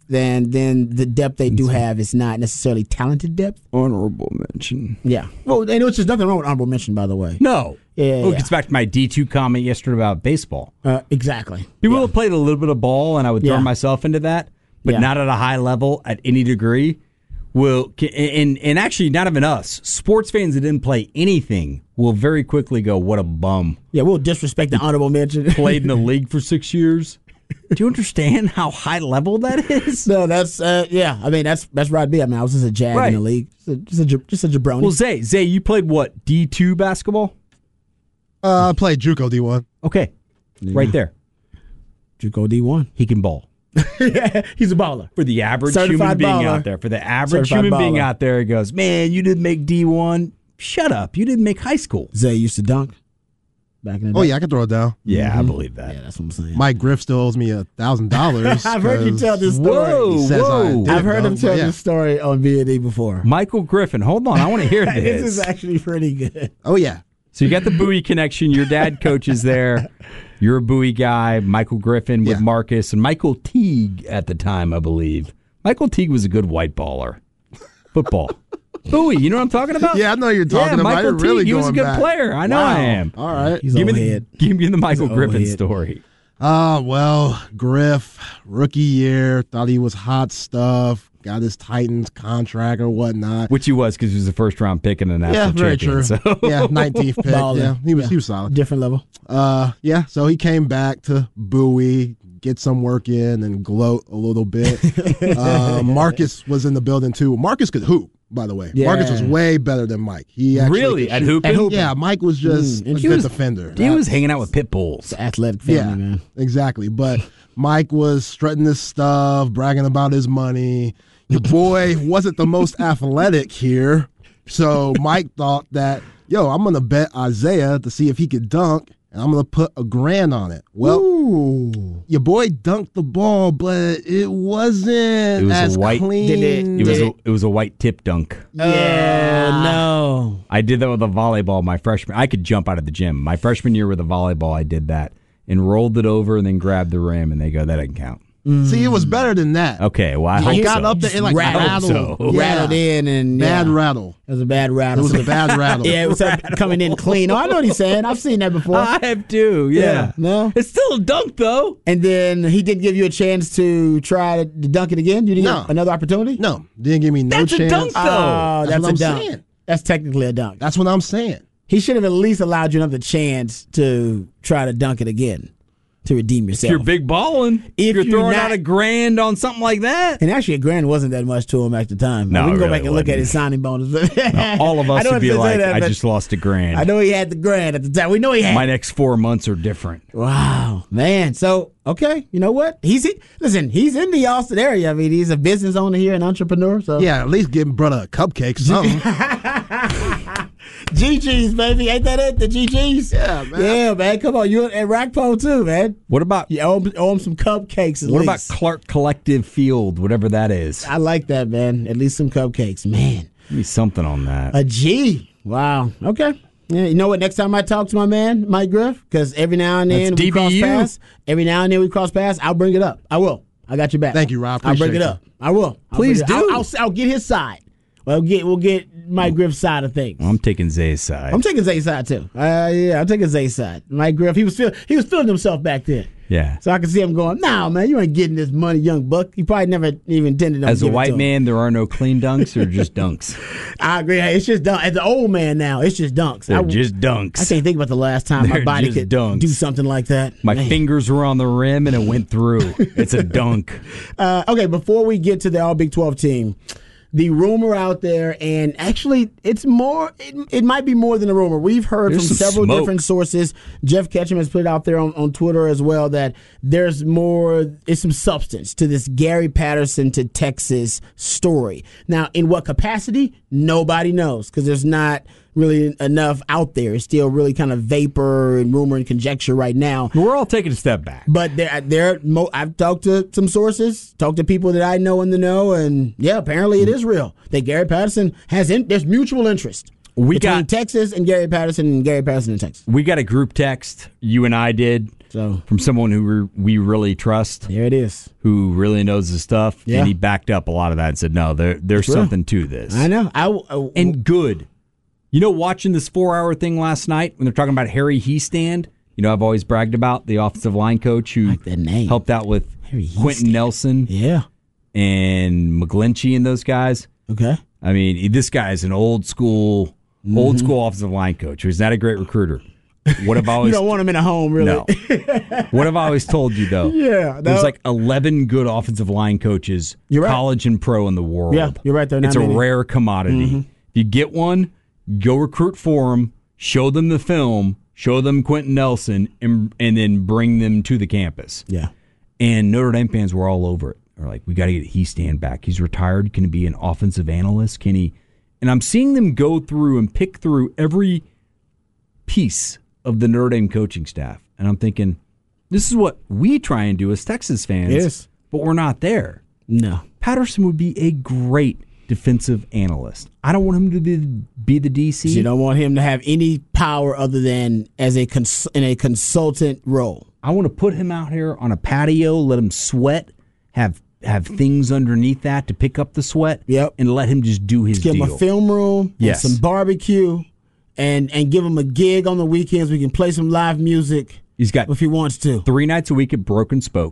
Speaker 2: then then the depth they do have is not necessarily talented depth.
Speaker 1: Honorable mention.
Speaker 2: Yeah. Well, and there's nothing wrong with honorable mention, by the way.
Speaker 1: No.
Speaker 2: Yeah.
Speaker 1: Well, it
Speaker 2: yeah.
Speaker 1: gets back to my D two comment yesterday about baseball.
Speaker 2: Uh, exactly.
Speaker 1: People
Speaker 2: yeah.
Speaker 1: have played a little bit of ball, and I would throw
Speaker 2: Yeah.
Speaker 1: myself into that, but
Speaker 2: Yeah.
Speaker 1: not at a high level at any degree. Will and and actually not even us sports fans that didn't play anything will very quickly go, what a bum.
Speaker 2: Yeah, we'll disrespect the honorable mention.
Speaker 1: Played in the league for six years. Do you understand how high level that is?
Speaker 2: No, that's uh, yeah. I mean, that's that's right. I mean, I was just a jag
Speaker 1: Right.
Speaker 2: in the league, just a, just a, j- just a jabroni.
Speaker 1: Well, Zay, Zay, you played what, D two basketball?
Speaker 3: Uh, I played JUCO D one.
Speaker 1: Okay, right there.
Speaker 2: JUCO D one.
Speaker 1: He can ball.
Speaker 2: He's a baller.
Speaker 1: For the average
Speaker 2: Certified
Speaker 1: human being
Speaker 2: baller.
Speaker 1: out there, for the average
Speaker 2: Certified
Speaker 1: human being
Speaker 2: baller.
Speaker 1: out there, he goes, man, you didn't make D one. Shut up. You didn't make high school.
Speaker 2: Zay used to dunk back in the day.
Speaker 3: Oh, yeah, I can throw it down.
Speaker 1: Yeah, I believe that.
Speaker 2: Yeah, that's what I'm saying.
Speaker 3: Mike Griff still owes me a thousand dollars.
Speaker 2: I've heard you tell this story.
Speaker 1: Whoa,
Speaker 3: He says I
Speaker 1: whoa.
Speaker 3: did.
Speaker 2: I've heard him
Speaker 3: though,
Speaker 2: tell
Speaker 3: but yeah.
Speaker 2: this story on B and E before.
Speaker 1: Michael Griffin, hold on. I want to hear
Speaker 2: This
Speaker 1: this.
Speaker 2: is actually pretty good.
Speaker 3: Oh, yeah.
Speaker 1: So you got the Bowie connection. Your dad coaches there. You're a Bowie guy. Michael Griffin with
Speaker 3: Yeah.
Speaker 1: Marcus and Michael Teague at the time, I believe. Michael Teague was a good white baller. Football. Bowie, you know what I'm talking about?
Speaker 3: Yeah, I know you're talking
Speaker 1: yeah,
Speaker 3: about.
Speaker 1: Michael
Speaker 3: You're really
Speaker 1: Teague, he was a
Speaker 3: going
Speaker 1: good
Speaker 3: back.
Speaker 1: player. I know
Speaker 3: Wow.
Speaker 1: I am.
Speaker 3: All right.
Speaker 2: He's
Speaker 1: Give me,
Speaker 2: old
Speaker 1: the,
Speaker 2: head.
Speaker 1: give me the Michael
Speaker 2: He's an
Speaker 1: Griffin
Speaker 2: old head.
Speaker 1: story.
Speaker 3: Uh, well, Griff, rookie year, thought he was hot stuff, got his Titans contract or whatnot.
Speaker 1: Which he was because he was the first round pick in the national
Speaker 3: Yeah, very
Speaker 1: champion.
Speaker 3: true.
Speaker 1: So.
Speaker 3: Yeah, nineteenth pick.
Speaker 2: Baller.
Speaker 3: Yeah, he was
Speaker 2: Yeah.
Speaker 3: he was solid.
Speaker 2: Different level.
Speaker 3: Uh, yeah, so he came back to Bowie, get some work in, and gloat a little bit. uh, Marcus was in the building too. Marcus could hoop, by the way.
Speaker 2: Yeah.
Speaker 3: Marcus was way better than Mike. He actually
Speaker 1: Really?
Speaker 3: could
Speaker 1: At
Speaker 3: shoot.
Speaker 1: hooping?
Speaker 2: At hooping.
Speaker 3: Yeah, Mike was just
Speaker 2: Mm,
Speaker 3: a
Speaker 2: he
Speaker 3: good
Speaker 1: was-
Speaker 3: defender.
Speaker 1: He was hanging out with pit bulls.
Speaker 2: It's an athletic family,
Speaker 3: Yeah,
Speaker 2: man.
Speaker 3: exactly. But Mike was strutting his stuff, bragging about his money. Your boy wasn't the most athletic here. So Mike thought that, yo, I'm going to bet Isaiah to see if he could dunk, and I'm going to put a grand on it. Well,
Speaker 2: Ooh.
Speaker 3: your boy dunked the ball, but it wasn't
Speaker 1: It was a
Speaker 3: as
Speaker 1: white-
Speaker 3: clean.
Speaker 2: Did it-
Speaker 1: It was
Speaker 2: Did
Speaker 1: a, it was a white tip dunk.
Speaker 2: Yeah, no.
Speaker 1: I did that with a volleyball my freshman. I could jump out of the gym. My freshman year with a volleyball, I did that and rolled it over and then grabbed the rim, and they go, that doesn't count.
Speaker 3: See, it was better than that.
Speaker 1: Okay, well, I
Speaker 3: I
Speaker 1: hope
Speaker 3: got
Speaker 1: so.
Speaker 3: up there and like
Speaker 2: Rattled.
Speaker 3: rattled.
Speaker 1: so.
Speaker 3: Yeah.
Speaker 2: Rattled in and
Speaker 3: Bad
Speaker 2: yeah.
Speaker 3: rattle.
Speaker 2: It was a bad rattle.
Speaker 3: It was a bad rattle.
Speaker 2: Yeah, it was uh, coming in clean. Oh, I know what he's saying. I've seen that before.
Speaker 1: I have too, yeah.
Speaker 2: Yeah, no.
Speaker 1: It's still a dunk, though.
Speaker 2: And then he did give you a chance to try to dunk it again. You didn't
Speaker 3: No.
Speaker 2: get another opportunity.
Speaker 3: No, didn't give me no
Speaker 1: That's a
Speaker 3: chance.
Speaker 1: dunk, though.
Speaker 2: Oh,
Speaker 3: That's
Speaker 2: that's,
Speaker 3: what
Speaker 2: a
Speaker 3: I'm
Speaker 2: dunk.
Speaker 3: saying.
Speaker 2: That's technically a dunk.
Speaker 3: That's what I'm saying.
Speaker 2: He should have at least allowed you another chance to try to dunk it again to redeem yourself.
Speaker 1: If you're big balling,
Speaker 2: If
Speaker 1: if you're
Speaker 2: you're
Speaker 1: throwing
Speaker 2: not-
Speaker 1: out a grand on something like that.
Speaker 2: And actually, a grand wasn't that much to him at the time.
Speaker 1: No,
Speaker 2: we
Speaker 1: it
Speaker 2: can go
Speaker 1: really
Speaker 2: back and look at
Speaker 1: wasn't.
Speaker 2: his signing bonus.
Speaker 1: No, all of
Speaker 2: I
Speaker 1: us
Speaker 2: know
Speaker 1: would be
Speaker 2: it's-
Speaker 1: like,
Speaker 2: that,
Speaker 1: I
Speaker 2: but
Speaker 1: just lost a grand.
Speaker 2: I know he had the grand at the time. We know he had.
Speaker 1: My next four months are different.
Speaker 2: Wow, man. So, okay, you know what? He's listen. He's in the Austin area. I mean, he's a business owner here, an entrepreneur. So
Speaker 3: Yeah, at least give brother a cupcake or something.
Speaker 2: G G's, baby, ain't that it? The G G's.
Speaker 3: Yeah, man.
Speaker 2: Yeah, man. Come on, you at Rackpo too, man.
Speaker 1: What about
Speaker 2: You owe him, owe him some cupcakes. At
Speaker 1: what about
Speaker 2: least.
Speaker 1: Clark Collective Field, whatever that is?
Speaker 2: I like that, man. At least some cupcakes, man.
Speaker 1: Give me something on that.
Speaker 2: A G. Wow. Okay. Yeah, you know what? Next time I talk to my man, Mike Griff, because every now and then
Speaker 1: That's
Speaker 2: we cross
Speaker 1: D B U.
Speaker 2: paths. Every now and then we cross paths. I'll bring it up. I will. I got your back.
Speaker 3: Thank you, Rob.
Speaker 2: I'll bring
Speaker 3: Appreciate
Speaker 2: it
Speaker 3: you.
Speaker 2: up. I will. I'll
Speaker 1: Please
Speaker 2: bring it-
Speaker 1: do.
Speaker 2: I'll, I'll, I'll get his side. We'll get we'll get Mike Griff's side of things.
Speaker 1: I'm taking Zay's side.
Speaker 2: I'm taking Zay's side too. Uh, yeah, I'm taking Zay's side. Mike Griff, he was feel, he was feeling himself back then.
Speaker 1: yeah.
Speaker 2: So I can see him going, "Nah, man, you ain't getting this money, young buck." He probably never even intended to
Speaker 1: As a
Speaker 2: give it to
Speaker 1: white
Speaker 2: him.
Speaker 1: man, there are no clean dunks or just dunks.
Speaker 2: I agree. Hey, it's just dunk. As an old man now, it's just dunks.
Speaker 1: They're
Speaker 2: I,
Speaker 1: just
Speaker 2: I
Speaker 1: dunks.
Speaker 2: can't think about the last time my
Speaker 1: They're
Speaker 2: body
Speaker 1: just
Speaker 2: could
Speaker 1: dunks.
Speaker 2: do something like that.
Speaker 1: My
Speaker 2: Man.
Speaker 1: fingers were on the rim and it went through. It's a dunk.
Speaker 2: Uh, okay, before we get to the All Big twelve team, the rumor out there, and actually, it's more. It, it might be more than a rumor. We've heard
Speaker 1: There's
Speaker 2: from
Speaker 1: some
Speaker 2: several
Speaker 1: smoke.
Speaker 2: different sources. Jeff Ketchum has put it out there on, on Twitter as well that there's more. It's some substance to this Gary Patterson to Texas story. Now, in what capacity? Nobody knows because there's not really enough out there. It's still really kind of vapor and rumor and conjecture right now.
Speaker 1: We're all taking a step back.
Speaker 2: But there, there, mo- I've talked to some sources, talked to people that I know in the know, and yeah, apparently it is real that Gary Patterson has. In, there's mutual interest
Speaker 1: We
Speaker 2: between
Speaker 1: got-
Speaker 2: Texas and Gary Patterson, and Gary Patterson and Texas.
Speaker 1: We got a group text, you and I did,
Speaker 2: So
Speaker 1: from someone who re- we really trust,
Speaker 2: there it is.
Speaker 1: who really knows his stuff,
Speaker 2: Yeah.
Speaker 1: and he backed up a lot of that and said, "No, there, there's
Speaker 2: It's real.
Speaker 1: something to this."
Speaker 2: I know. I, I
Speaker 1: And good. You know, watching this four-hour thing last night when they're talking about Harry Heastand, you know, I've always bragged about the offensive line coach who
Speaker 2: like that name.
Speaker 1: helped out with
Speaker 2: Harry
Speaker 1: Quentin
Speaker 2: Heastand.
Speaker 1: Nelson
Speaker 2: Yeah.
Speaker 1: and McGlinchey and those guys.
Speaker 2: Okay.
Speaker 1: I mean, this guy is an old school,
Speaker 2: Mm-hmm.
Speaker 1: old school offensive line coach who's not a great recruiter. What have I
Speaker 2: You
Speaker 1: always
Speaker 2: don't want him in a home, really.
Speaker 1: no? What have I always told you though?
Speaker 2: Yeah,
Speaker 1: there's
Speaker 2: no.
Speaker 1: like eleven good offensive line coaches,
Speaker 2: You're right.
Speaker 1: college and pro in the world.
Speaker 2: Yeah, you're right. There are
Speaker 1: It's
Speaker 2: not
Speaker 1: a
Speaker 2: many.
Speaker 1: rare commodity.
Speaker 2: Mm-hmm.
Speaker 1: If you get one, go recruit for them, show them the film, show them Quentin Nelson, and, and then bring them to the campus.
Speaker 2: Yeah.
Speaker 1: And Notre Dame fans were all over it. They're like, we got to get Heastand back. He's retired. Can he be an offensive analyst? Can he? And I'm seeing them go through and pick through every piece of the Notre Dame coaching staff. And I'm thinking, this is what we try and do as Texas fans,
Speaker 2: Yes.
Speaker 1: but we're not there.
Speaker 2: No.
Speaker 1: Patterson would be a great defensive analyst. I don't want him to be, be the D C.
Speaker 2: You don't want him to have any power other than as a cons- in a consultant role.
Speaker 1: I want to put him out here on a patio, let him sweat, have have things underneath that to pick up the sweat,
Speaker 2: Yep.
Speaker 1: and let him just do his
Speaker 2: Give
Speaker 1: deal.
Speaker 2: him a film room,
Speaker 1: Yes.
Speaker 2: and some barbecue, and and give him a gig on the weekends. We can play some live music
Speaker 1: He's got
Speaker 2: if he wants to.
Speaker 1: three nights a week at Broken Spoke.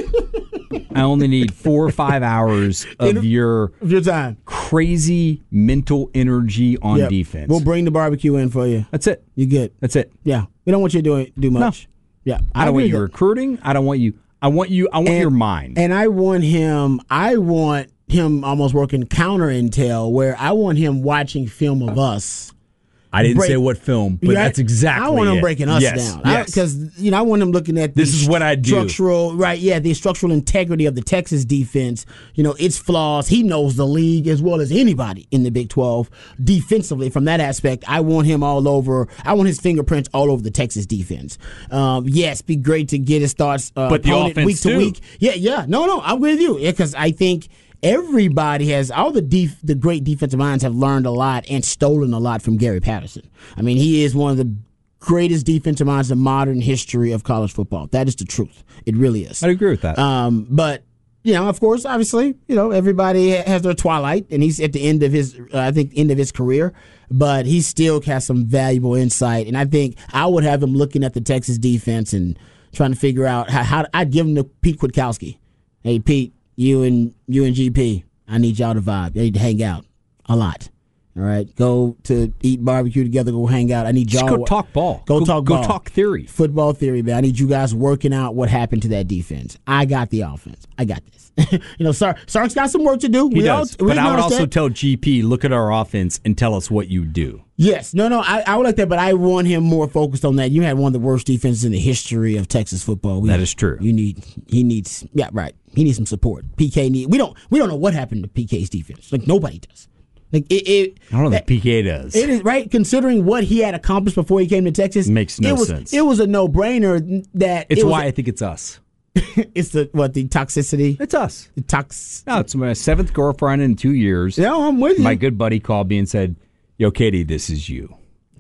Speaker 1: I only need four or five hours of
Speaker 2: In-
Speaker 1: your
Speaker 2: Of your time.
Speaker 1: crazy mental energy on
Speaker 2: Yep.
Speaker 1: defense.
Speaker 2: We'll bring the barbecue in for you.
Speaker 1: That's it.
Speaker 2: You good?
Speaker 1: That's it.
Speaker 2: Yeah. We don't want you to do do much. Yeah.
Speaker 1: I don't
Speaker 2: agree
Speaker 1: want you
Speaker 2: with that.
Speaker 1: recruiting. I don't want you. I want you. I want
Speaker 2: And-
Speaker 1: your mind.
Speaker 2: And I want him. I want him almost working counter intel, where I want him watching film of us.
Speaker 1: I didn't
Speaker 2: break-
Speaker 1: say what film, but
Speaker 2: Right?
Speaker 1: that's exactly.
Speaker 2: I want him
Speaker 1: it.
Speaker 2: breaking us
Speaker 1: yes.
Speaker 2: down
Speaker 1: Yes.
Speaker 2: because you know I want him looking at
Speaker 1: This
Speaker 2: the
Speaker 1: is what I do.
Speaker 2: Structural, right? Yeah, the structural integrity of the Texas defense. You know its flaws. He knows the league as well as anybody in the Big twelve defensively. From that aspect, I want him all over. I want his fingerprints all over the Texas defense. Um, yes, be great to get his thoughts. Uh,
Speaker 1: But the
Speaker 2: opponent
Speaker 1: offense,
Speaker 2: week to
Speaker 1: too.
Speaker 2: week. Yeah, yeah. No, no, I'm with you. Yeah, because I think. Everybody has all the def, the great defensive minds have learned a lot and stolen a lot from Gary Patterson. I mean, he is one of the greatest defensive minds in modern history of college football. That is the truth. It really is.
Speaker 1: I agree with that.
Speaker 2: Um, but you know, of course, obviously, you know, everybody has their twilight, and he's at the end of his, uh, I think, end of his career. But he still has some valuable insight, and I think I would have him looking at the Texas defense and trying to figure out how. how I'd give him to Pete Kwiatkowski. Hey, Pete. You and you and G P, I need y'all to vibe. I need to hang out a lot. All right, go to eat barbecue together. Go hang out. I need
Speaker 1: Just
Speaker 2: y'all.
Speaker 1: go talk ball.
Speaker 2: Go,
Speaker 1: Go-
Speaker 2: talk.
Speaker 1: go
Speaker 2: ball.
Speaker 1: talk theory.
Speaker 2: Football theory, man. I need you guys working out what happened to that defense. I got the offense. I got this. you know, Sark, Sark's got some work to do.
Speaker 1: He
Speaker 2: we
Speaker 1: does.
Speaker 2: All, we
Speaker 1: but I would
Speaker 2: acknowledge
Speaker 1: also
Speaker 2: that.
Speaker 1: tell G P, look at our offense and tell us what you do.
Speaker 2: Yes, no, no, I, I would like that, but I want him more focused on that. You had one of the worst defenses in the history of Texas football. We,
Speaker 1: That is true.
Speaker 2: You need, he needs, yeah, right. He needs some support. P K need. We don't, we don't know what happened to P K's defense. Like nobody does. Like it, it
Speaker 1: I don't know
Speaker 2: that,
Speaker 1: that P K does.
Speaker 2: It is right, considering what he had accomplished before he came to Texas.
Speaker 1: Makes no
Speaker 2: it was,
Speaker 1: sense.
Speaker 2: It was a no brainer that
Speaker 1: It's
Speaker 2: it was
Speaker 1: why
Speaker 2: a-
Speaker 1: I think it's us.
Speaker 2: it's the what the toxicity.
Speaker 1: It's us.
Speaker 2: The tox.
Speaker 1: No, it's my seventh girlfriend in two years.
Speaker 2: Yeah, I'm with you.
Speaker 1: My good buddy called me and said, "Yo, Katie, this is you."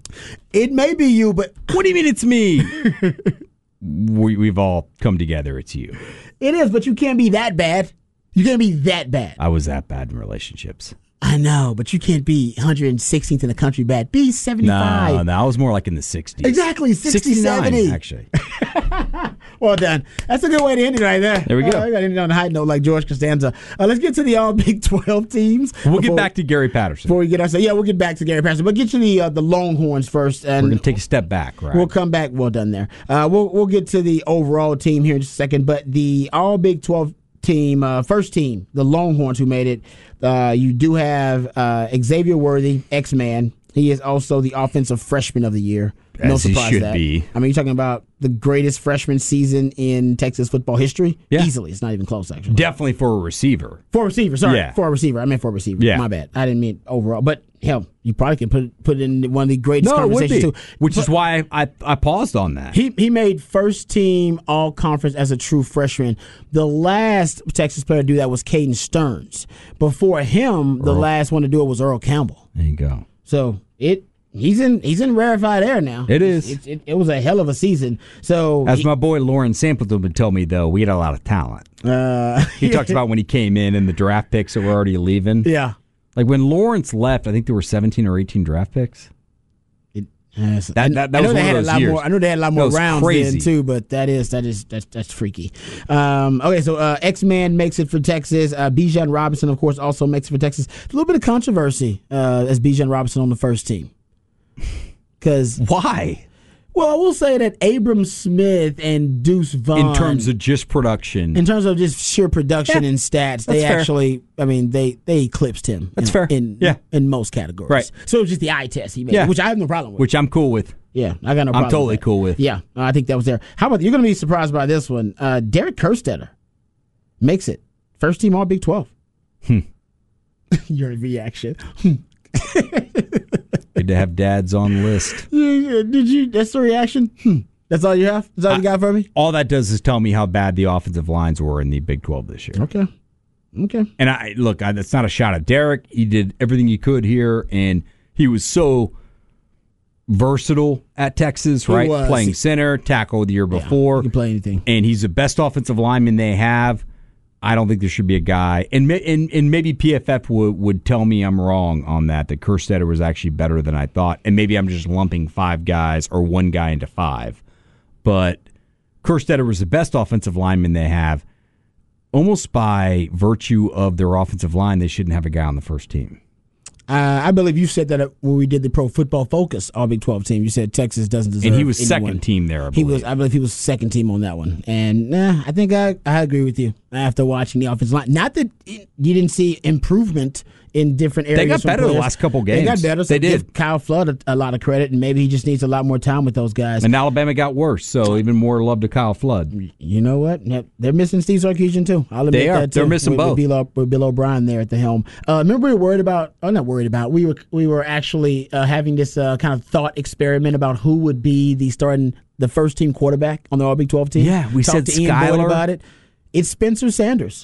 Speaker 2: It may be you, but
Speaker 1: What do you mean it's me? we, we've all come together. It's you.
Speaker 2: it is. But you can't be that bad. You can't be that bad.
Speaker 1: I was that bad in relationships.
Speaker 2: I know, but you can't be one hundred sixteenth in the country bad. Be seventy-five.
Speaker 1: No, no, I was more like in the sixties.
Speaker 2: Exactly, sixty,
Speaker 1: sixty-nine,
Speaker 2: seventy.
Speaker 1: actually.
Speaker 2: Well done. That's a good way to end it right there.
Speaker 1: There we go.
Speaker 2: Uh, I got to end it on a high note like George Costanza. Uh, let's get to the all Big twelve teams.
Speaker 1: We'll get
Speaker 2: before-
Speaker 1: back to Gary Patterson.
Speaker 2: Before we get ourselves, yeah, we'll get back to Gary Patterson. But get to the uh, the Longhorns first, and
Speaker 1: We're going to take a step back, right?
Speaker 2: we'll come back. Well done there. Uh, we'll we'll get to the overall team here in just a second. But the all Big twelve team, uh, first team, the Longhorns who made it. Uh, you do have uh, Xavier Worthy, X-Man. He is also the offensive freshman of the year. No
Speaker 1: As he
Speaker 2: surprise
Speaker 1: should
Speaker 2: that.
Speaker 1: be.
Speaker 2: I mean, you're talking about the greatest freshman season in Texas football history.
Speaker 1: Yeah.
Speaker 2: Easily, it's not even close. Actually,
Speaker 1: Definitely for a receiver.
Speaker 2: for a receiver. Sorry,
Speaker 1: Yeah.
Speaker 2: for a receiver. I meant for a receiver.
Speaker 1: Yeah.
Speaker 2: My bad. I didn't mean overall. But hell, you probably can put put it in one of the greatest
Speaker 1: No, it would
Speaker 2: conversations
Speaker 1: be.
Speaker 2: too.
Speaker 1: Which is why I, I paused on that.
Speaker 2: He he made first team all conference as a true freshman. The last Texas player to do that was Caden Stearns. Before him, the
Speaker 1: Earl.
Speaker 2: last one to do it was Earl Campbell.
Speaker 1: There you go.
Speaker 2: So it He's in he's in rarefied air now.
Speaker 1: It is.
Speaker 2: It, it, it was a hell of a season. So
Speaker 1: As
Speaker 2: he,
Speaker 1: my boy Lauren Sampleton would tell me, though, we had a lot of talent.
Speaker 2: uh,
Speaker 1: He talks about when he came in and the draft picks that were already leaving.
Speaker 2: yeah.
Speaker 1: Like when Lawrence left, I think there were seventeen or eighteen draft picks.
Speaker 2: It, uh,
Speaker 1: That- that- that
Speaker 2: I know
Speaker 1: was
Speaker 2: they
Speaker 1: one
Speaker 2: had
Speaker 1: of
Speaker 2: a
Speaker 1: those
Speaker 2: lot
Speaker 1: years.
Speaker 2: more. I know they had a lot
Speaker 1: That
Speaker 2: more
Speaker 1: was
Speaker 2: rounds
Speaker 1: crazy.
Speaker 2: then too, but that is that is that's that's freaky. Um, okay, so uh, X-Man makes it for Texas. Uh, Bijan Robinson, of course, also makes it for Texas. A little bit of controversy uh, as Bijan Robinson on the first team. Because
Speaker 1: Why?
Speaker 2: well, I will say that Abram Smith and Deuce Vaughn,
Speaker 1: In terms of just production.
Speaker 2: in terms of just sheer production
Speaker 1: Yeah,
Speaker 2: and stats, they
Speaker 1: that's fair.
Speaker 2: actually, I mean, they they eclipsed him.
Speaker 1: That's
Speaker 2: in,
Speaker 1: fair.
Speaker 2: In,
Speaker 1: Yeah.
Speaker 2: in most categories.
Speaker 1: Right.
Speaker 2: So it was just the eye test he made,
Speaker 1: Yeah.
Speaker 2: which I have no problem with.
Speaker 1: which I'm cool with.
Speaker 2: yeah, I got no problem.
Speaker 1: I'm totally
Speaker 2: with that.
Speaker 1: cool with.
Speaker 2: Yeah, I think that was there. How about you're going to be surprised by this one? Uh, Derek Kerstetter makes it first team All Big twelve.
Speaker 1: Hmm.
Speaker 2: Your reaction.
Speaker 1: Good to have dads on the list.
Speaker 2: Did you? That's the reaction. Hmm. That's all you have. That's all you got for me.
Speaker 1: All that does is tell me how bad the offensive lines were in the Big twelve this year.
Speaker 2: Okay. Okay.
Speaker 1: And I look, I, that's not a shot at Derek. He did everything he could here, and he was so versatile at Texas,
Speaker 2: He
Speaker 1: right?
Speaker 2: was.
Speaker 1: Playing center, tackle the year
Speaker 2: Yeah,
Speaker 1: before,
Speaker 2: you can play anything.
Speaker 1: and he's the best offensive lineman they have. I don't think there should be a guy, and ma- and, and maybe P F F would, would tell me I'm wrong on that. That Kerstetter was actually better than I thought, and maybe I'm just lumping five guys or one guy into five. But Kerstetter was the best offensive lineman they have. Almost by virtue of their offensive line, they shouldn't have a guy on the first team.
Speaker 2: Uh, I believe you said that when we did the Pro Football Focus All Big twelve team. You said Texas doesn't deserve.
Speaker 1: And he was
Speaker 2: anyone.
Speaker 1: second team there, I
Speaker 2: He
Speaker 1: believe.
Speaker 2: was. I believe he was second team on that one. And nah, I think I, I agree with you after watching the offensive line. Not that it, you didn't see improvement in different areas.
Speaker 1: They got
Speaker 2: from
Speaker 1: better the
Speaker 2: players.
Speaker 1: last couple
Speaker 2: They got
Speaker 1: games.
Speaker 2: better. So
Speaker 1: They did.
Speaker 2: Give Kyle Flood a, a lot of credit, and maybe he just needs a lot more time with those guys.
Speaker 1: And Alabama got worse, so even more love to Kyle Flood.
Speaker 2: You know what? Yep, they're missing Steve Sarkisian too. I'll admit
Speaker 1: They are.
Speaker 2: that too.
Speaker 1: They're missing
Speaker 2: with,
Speaker 1: both.
Speaker 2: With Bill, with Bill O'Brien there at the helm. Uh, remember we were worried about? Oh, not worried about. We were we were actually uh, having this uh, kind of thought experiment about who would be the starting the first team quarterback on the All Big twelve team.
Speaker 1: Yeah, we
Speaker 2: Talked
Speaker 1: said
Speaker 2: to Ian Boyd
Speaker 1: Skyler.
Speaker 2: about it. It's Spencer Sanders.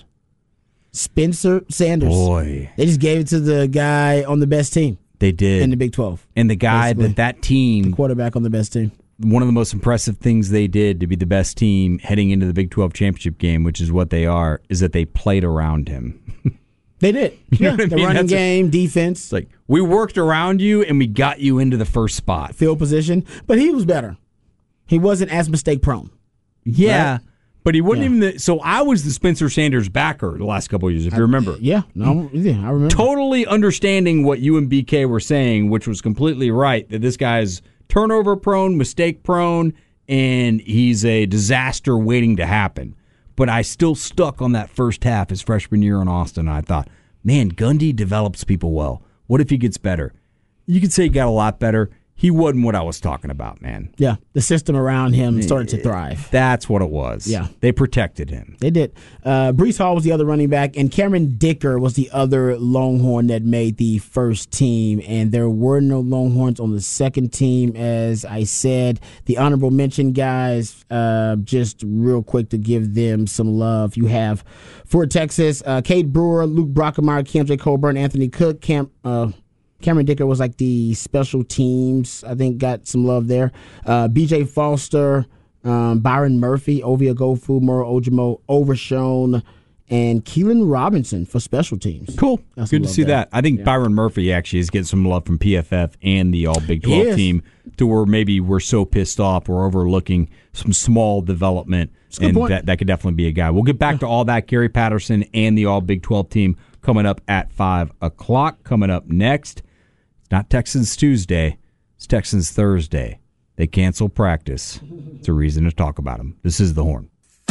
Speaker 2: Spencer Sanders.
Speaker 1: Boy,
Speaker 2: They just gave it to the guy on the best team
Speaker 1: they did.
Speaker 2: in the Big twelve.
Speaker 1: and the guy
Speaker 2: basically.
Speaker 1: that that team,
Speaker 2: Quarterback on the best team.
Speaker 1: one of the most impressive things they did to be the best team heading into the Big twelve championship game, which is what they are, is that they played around him.
Speaker 2: They did.
Speaker 1: know
Speaker 2: Yeah,
Speaker 1: what I
Speaker 2: the
Speaker 1: mean?
Speaker 2: running
Speaker 1: That's a-
Speaker 2: game, defense.
Speaker 1: It's like, we worked around you and we got you into the first spot.
Speaker 2: Field position, but he was better. He wasn't as mistake prone.
Speaker 1: Yeah.
Speaker 2: Right?
Speaker 1: But he wasn't
Speaker 2: Yeah.
Speaker 1: even the. So I was the Spencer Sanders backer the last couple of years, if you remember.
Speaker 2: Yeah, no, yeah, I remember.
Speaker 1: Totally understanding what you and B K were saying, which was completely right, that this guy's turnover prone, mistake prone, and he's a disaster waiting to happen. But I still stuck on that first half his freshman year in Austin. And I thought, man, Gundy develops people well. What if he gets better? You could say he got a lot better. He wasn't what I was talking about, man.
Speaker 2: Yeah, the system around him started to thrive.
Speaker 1: That's what it was.
Speaker 2: Yeah.
Speaker 1: They protected him.
Speaker 2: They did. Uh, Brees Hall was the other running back, and Cameron Dicker was the other Longhorn that made the first team. And there were no Longhorns on the second team, as I said. The honorable mention guys, uh, just real quick to give them some love. You have for Texas, uh, Cade Brewer, Luke Brockemeyer, Cam J. Colburn, Anthony Cook, Cam. Uh, Cameron Dicker was like the special teams, I think, got some love there. Uh, B J Foster, um, Byron Murphy, Ovia Gofu, Moro Ojimo, Overshone, and Keelan Robinson for special teams.
Speaker 1: Cool.
Speaker 2: Got some
Speaker 1: Good to
Speaker 2: love
Speaker 1: see
Speaker 2: there.
Speaker 1: that. I think Byron Murphy actually is getting some love from P F F and the All Big
Speaker 2: He
Speaker 1: twelve
Speaker 2: is.
Speaker 1: team to where maybe we're so pissed off we're overlooking some small development,
Speaker 2: a good
Speaker 1: and
Speaker 2: point.
Speaker 1: that, that could definitely be a guy. We'll get back to all that. Gary Patterson and the All Big twelve team coming up at five o'clock. Coming up next, it's not Texans Tuesday, it's Texans Thursday. They cancel practice. It's a reason to talk about them. This is The Horn.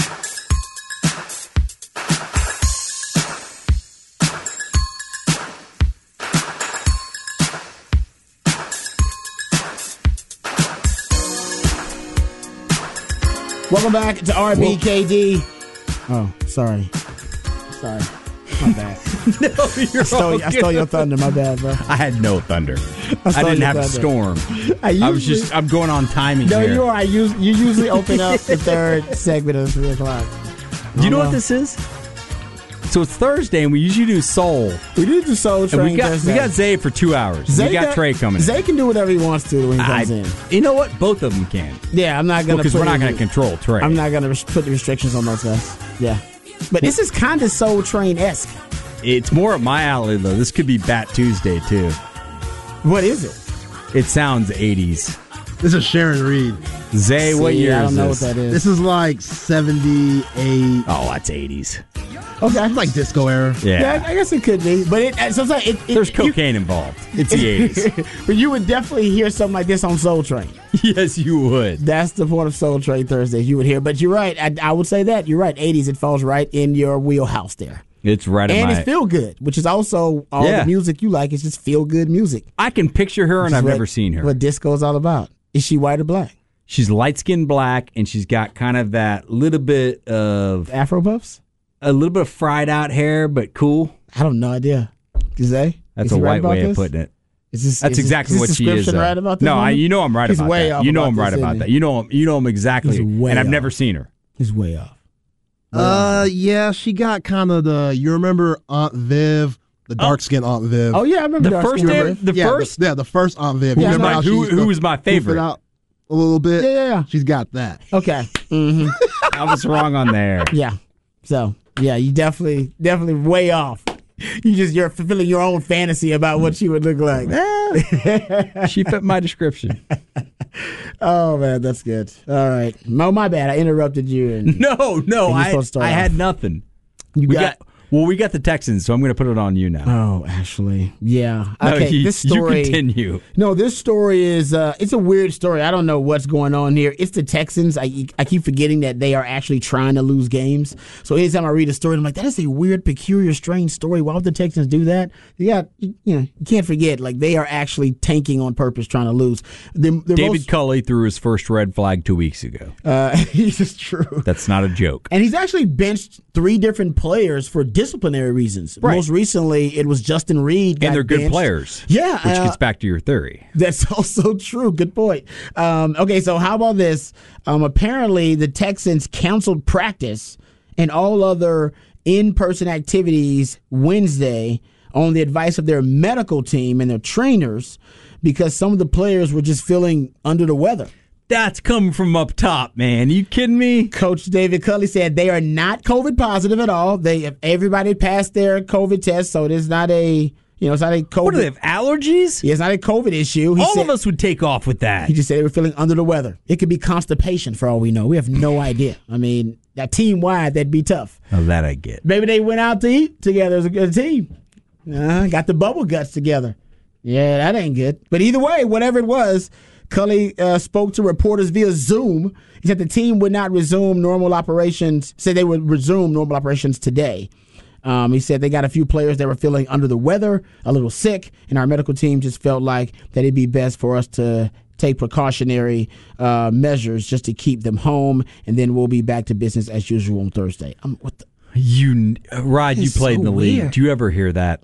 Speaker 2: Welcome back to R B K D. Oh, sorry. Sorry. My bad.
Speaker 1: No, you're
Speaker 2: I stole, I stole your thunder. My bad, bro.
Speaker 1: I had no thunder. I,
Speaker 2: stole
Speaker 1: didn't
Speaker 2: your
Speaker 1: have a
Speaker 2: thunder.
Speaker 1: storm.
Speaker 2: I,
Speaker 1: I was
Speaker 2: usually-
Speaker 1: just, I'm going on timing
Speaker 2: No,
Speaker 1: here.
Speaker 2: you are. I use, you usually open up the third segment of three o'clock.
Speaker 1: Do you know
Speaker 2: Uh-huh.
Speaker 1: what this is? So it's Thursday, and we usually do Soul.
Speaker 2: We did the Soul Train
Speaker 1: And we got
Speaker 2: Thursday.
Speaker 1: we got Zay for two hours.
Speaker 2: Zay
Speaker 1: we got, Trey coming.
Speaker 2: Zay can do whatever he wants to when he comes
Speaker 1: I,
Speaker 2: in.
Speaker 1: You know what? Both of them can.
Speaker 2: Yeah, I'm not gonna
Speaker 1: Because
Speaker 2: put
Speaker 1: we're not
Speaker 2: any-
Speaker 1: going to control Trey.
Speaker 2: I'm not gonna res- put the restrictions on those guys. Yeah, but this is kind of Soul Train esque.
Speaker 1: It's more up my alley, though. This could be Bat Tuesday, too.
Speaker 2: What is it?
Speaker 1: It sounds eighties.
Speaker 3: This is Sharon Reed.
Speaker 1: Zay, what
Speaker 2: See,
Speaker 1: year
Speaker 2: I don't
Speaker 1: is
Speaker 2: know
Speaker 1: this?
Speaker 2: what that is.
Speaker 3: This is like seventy-eight.
Speaker 1: Oh, that's eighties.
Speaker 2: Okay,
Speaker 3: It's like disco era.
Speaker 1: Yeah.
Speaker 2: yeah, I guess it could be, but it uh, sometimes it, it,
Speaker 1: There's
Speaker 2: you-
Speaker 1: cocaine involved. It's the eighties.
Speaker 2: but you would definitely hear something like this on Soul Train.
Speaker 1: Yes, you would.
Speaker 2: That's the point of Soul Train Thursdays. You would hear, but you're right. I, I would say that you're right. eighties, it falls right in your wheelhouse there,
Speaker 1: It's right in
Speaker 2: and
Speaker 1: my...
Speaker 2: it's feel good, which is also all
Speaker 1: Yeah.
Speaker 2: the music you like. It's just feel good music.
Speaker 1: I can picture her, and
Speaker 2: Which is
Speaker 1: I've
Speaker 2: what-
Speaker 1: never seen her.
Speaker 2: What disco is all about? Is she white or black?
Speaker 1: She's light-skinned black, and she's got kind of that little bit of...
Speaker 2: Afro puffs?
Speaker 1: A little bit of fried-out hair, but cool.
Speaker 2: I don't know idea. Is they?
Speaker 1: That's
Speaker 2: is
Speaker 1: a
Speaker 2: he right
Speaker 1: white
Speaker 2: about
Speaker 1: way
Speaker 2: this?
Speaker 1: of putting it.
Speaker 2: Is this,
Speaker 1: That's
Speaker 2: is this-
Speaker 1: exactly
Speaker 2: is
Speaker 1: what
Speaker 2: this
Speaker 1: she is.
Speaker 2: description
Speaker 1: though.
Speaker 2: right about this
Speaker 1: no, I,
Speaker 2: woman?
Speaker 1: you know I'm right
Speaker 2: He's
Speaker 1: about
Speaker 2: way
Speaker 1: that.
Speaker 2: off
Speaker 1: You know
Speaker 2: about
Speaker 1: I'm right
Speaker 2: this,
Speaker 1: about
Speaker 2: isn't
Speaker 1: that.
Speaker 2: he?
Speaker 1: You know him. You know him exactly.
Speaker 2: He's way
Speaker 1: And I've
Speaker 2: off.
Speaker 1: never seen her.
Speaker 2: He's way off.
Speaker 3: Uh, yeah, she got kind of the. You remember Aunt Viv, the dark skinned Aunt Viv?
Speaker 2: Oh yeah, I remember
Speaker 1: The
Speaker 2: dark
Speaker 1: first
Speaker 2: skin
Speaker 1: day,
Speaker 2: Viv.
Speaker 1: the
Speaker 3: yeah,
Speaker 1: first.
Speaker 3: The, yeah, the first Aunt Viv.
Speaker 2: Yeah,
Speaker 3: You remember
Speaker 2: I know.
Speaker 3: how
Speaker 1: Who-
Speaker 3: she used
Speaker 1: who
Speaker 3: to
Speaker 1: was my
Speaker 3: poof it
Speaker 1: favorite?
Speaker 3: out a little bit.
Speaker 2: Yeah, yeah, yeah.
Speaker 3: She's got that.
Speaker 2: Okay. hmm
Speaker 1: I was wrong on there.
Speaker 2: Yeah. So yeah, you definitely, definitely way off. You just you're fulfilling your own fantasy about what she would look like.
Speaker 1: She fit my description.
Speaker 2: Oh man, that's good. All right, Mo, my bad. I interrupted you. And
Speaker 1: No, no,
Speaker 2: And you're
Speaker 1: I,
Speaker 2: supposed to start
Speaker 1: I
Speaker 2: off.
Speaker 1: had nothing.
Speaker 2: you
Speaker 1: We got well, we got the Texans, so I'm going to put it on you now.
Speaker 2: Oh, Ashley. Yeah.
Speaker 1: No,
Speaker 2: Okay.
Speaker 1: you,
Speaker 2: this story.
Speaker 1: you continue.
Speaker 2: No, this story is uh, it's a weird story. I don't know what's going on here. It's the Texans. I I keep forgetting that they are actually trying to lose games. So anytime I read a story, I'm like, that is a weird, peculiar, strange story. Why would the Texans do that? Yeah, you, you know, you can't forget. Like they are actually tanking on purpose, trying to lose. The, the
Speaker 1: David
Speaker 2: most,
Speaker 1: Culley threw his first red flag two weeks ago.
Speaker 2: uh, this is true.
Speaker 1: That's not a joke.
Speaker 2: And he's actually benched three different players for disciplinary reasons.
Speaker 1: Right.
Speaker 2: Most recently, it was Justin Reed. got
Speaker 1: And they're good
Speaker 2: benched.
Speaker 1: players.
Speaker 2: Yeah,
Speaker 1: Which
Speaker 2: uh,
Speaker 1: gets back to your theory.
Speaker 2: That's also true. Good point. Um, okay, so how about this? Um, apparently, the Texans canceled practice and all other in-person activities Wednesday on the advice of their medical team and their trainers because some of the players were just feeling under the weather.
Speaker 1: That's coming from up top, man. You kidding me?
Speaker 2: Coach David Culley said they are not COVID positive at all. They everybody passed their COVID test, so it is not a you know it's not a COVID.
Speaker 1: What do they have, allergies?
Speaker 2: Yeah, it's not a COVID issue. He
Speaker 1: All
Speaker 2: said,
Speaker 1: of us would take off with that.
Speaker 2: He just said they were feeling under the weather. It could be constipation for all we know. We have no idea. I mean, that team wide, that'd be tough.
Speaker 1: Oh, that I get.
Speaker 2: Maybe they went out to eat together as a good team. Uh, got the bubble guts together. Yeah, that ain't good. But either way, whatever it was, Culley uh, spoke to reporters via Zoom. He said the team would not resume normal operations, said they would resume normal operations today. Um, he said they got a few players that were feeling under the weather, a little sick, and our medical team just felt like that it'd be best for us to take precautionary uh, measures just to keep them home, and then we'll be back to business as usual on Thursday. Um, what the?
Speaker 1: You, uh, Rod, you
Speaker 2: It's
Speaker 1: played
Speaker 2: so
Speaker 1: in the league.
Speaker 2: weird.
Speaker 1: Do you ever hear that?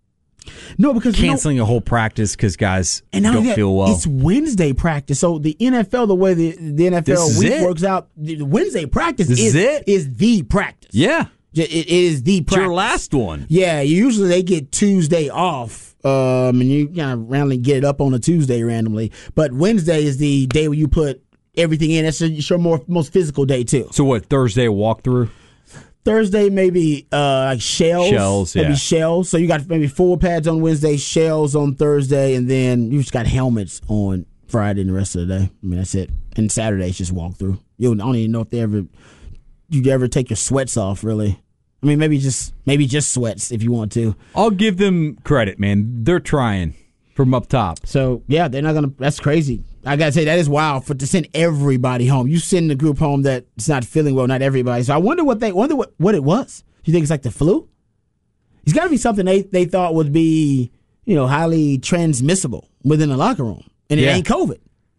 Speaker 2: No, because you know-
Speaker 1: Canceling a whole practice because guys
Speaker 2: And not
Speaker 1: don't
Speaker 2: only that,
Speaker 1: feel well.
Speaker 2: it's Wednesday practice. So the N F L, the way the, the N F L
Speaker 1: This is
Speaker 2: week
Speaker 1: it?
Speaker 2: works out, the Wednesday practice
Speaker 1: This
Speaker 2: is,
Speaker 1: is it?
Speaker 2: is the practice.
Speaker 1: Yeah.
Speaker 2: It, it is the
Speaker 1: It's
Speaker 2: practice.
Speaker 1: your last one.
Speaker 2: Yeah, usually they get Tuesday off, um, and you kind of randomly get it up on a Tuesday randomly. But Wednesday is the day where you put everything in. That's your more most physical day too.
Speaker 1: So what, Thursday walkthrough?
Speaker 2: Thursday maybe uh, like shells,
Speaker 1: Shells,
Speaker 2: maybe
Speaker 1: yeah.
Speaker 2: shells. So you got maybe full pads on Wednesday, shells on Thursday, and then you just got helmets on Friday and the rest of the day. I mean that's it. And Saturday is just walkthrough. You don't even know if they ever you ever take your sweats off really. I mean maybe just maybe just sweats if you want to.
Speaker 1: I'll give them credit, man. They're trying from up top.
Speaker 2: So yeah, they're not gonna. That's crazy. I gotta say that is wild for to send everybody home. You send the group home that's not feeling well, not everybody. So I wonder what they wonder what, what it was. You think it's like the flu? It's got to be something they they thought would be you know highly transmissible within the locker room, and it
Speaker 1: Yeah.
Speaker 2: ain't COVID.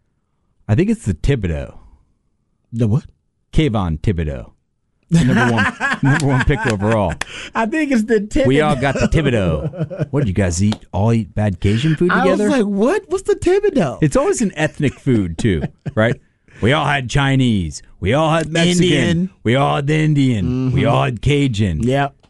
Speaker 1: I think it's the Thibodeau.
Speaker 2: The what?
Speaker 1: Kayvon Thibodeau. The number one, number one pick overall.
Speaker 2: I think it's the tip.
Speaker 1: We all got the Thibodeau. What did you guys eat? All eat bad Cajun food
Speaker 2: I
Speaker 1: together?
Speaker 2: was like, what? What's the Thibodeau?
Speaker 1: It's always an ethnic food too, right? We all had Chinese. We all had Mexican.
Speaker 2: Indian.
Speaker 1: We all had the Indian. We all had Cajun.
Speaker 2: Yep.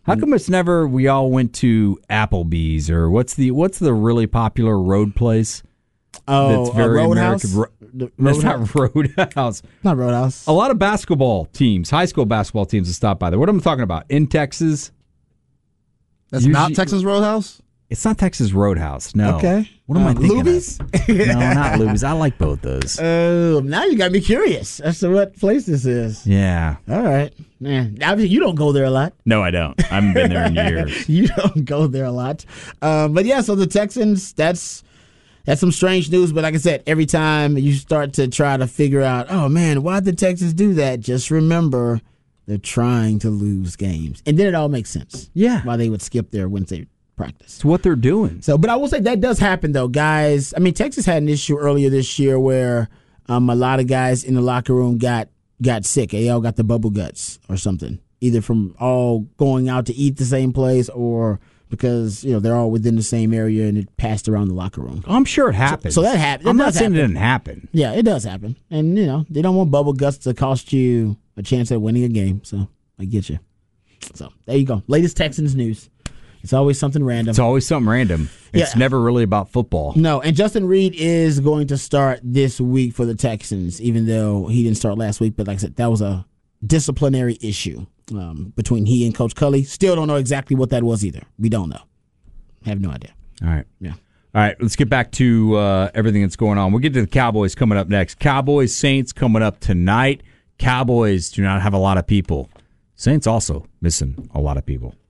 Speaker 1: How come it's never we all went to Applebee's or what's the what's the really popular road place?
Speaker 2: Oh,
Speaker 1: that's very
Speaker 2: uh, Roadhouse.
Speaker 1: American. Ro-
Speaker 2: The
Speaker 1: That's
Speaker 2: Roadhouse?
Speaker 1: not Roadhouse.
Speaker 2: Not Roadhouse.
Speaker 1: A lot of basketball teams, high school basketball teams, have stopped by there. What am I talking about? In Texas,
Speaker 3: That's
Speaker 1: Usually-
Speaker 3: not Texas Roadhouse?
Speaker 1: it's not Texas Roadhouse. No.
Speaker 2: Okay.
Speaker 1: What am I
Speaker 2: Uh,
Speaker 1: thinking
Speaker 2: Luby's?
Speaker 1: of? No, not Luby's. I like both those.
Speaker 2: Oh, now you got me curious as to what place this is.
Speaker 1: Yeah.
Speaker 2: All right. Man, obviously you don't go there a lot.
Speaker 1: No, I don't. I haven't been there in years.
Speaker 2: You don't go there a lot. Um, but yeah, so the Texans, that's that's some strange news. But like I said, every time you start to try to figure out, oh man, why'd the Texans do that? Just remember they're trying to lose games. And then it all makes sense.
Speaker 1: Yeah.
Speaker 2: Why they would skip their Wednesday practice.
Speaker 1: It's what they're doing.
Speaker 2: So, but I will say that does happen though, guys. I mean, Texas had an issue earlier this year where um, a lot of guys in the locker room got got sick. They all got the bubble guts or something, either from all going out to eat the same place or because you know they're all within the same area and it passed around the locker room.
Speaker 1: I'm sure it happens.
Speaker 2: So that happens.
Speaker 1: I'm
Speaker 2: It
Speaker 1: not
Speaker 2: does
Speaker 1: saying it
Speaker 2: happen.
Speaker 1: didn't happen.
Speaker 2: Yeah, it does happen, and you know they don't want bubble guts to cost you a chance at winning a game. So I get you. So there you go. Latest Texans news. It's always something random.
Speaker 1: It's always something random. It's
Speaker 2: Yeah.
Speaker 1: never really about football.
Speaker 2: No, and Justin Reed is going to start this week for the Texans, even though he didn't start last week. But like I said, that was a disciplinary issue um, between he and Coach Culley. Still don't know exactly what that was either. We don't know. Have no idea.
Speaker 1: All right.
Speaker 2: Yeah.
Speaker 1: All right, let's get back to uh, everything that's going on. We'll get to the Cowboys coming up next. Cowboys, Saints coming up tonight. Cowboys do not have a lot of people. Saints also missing a lot of people.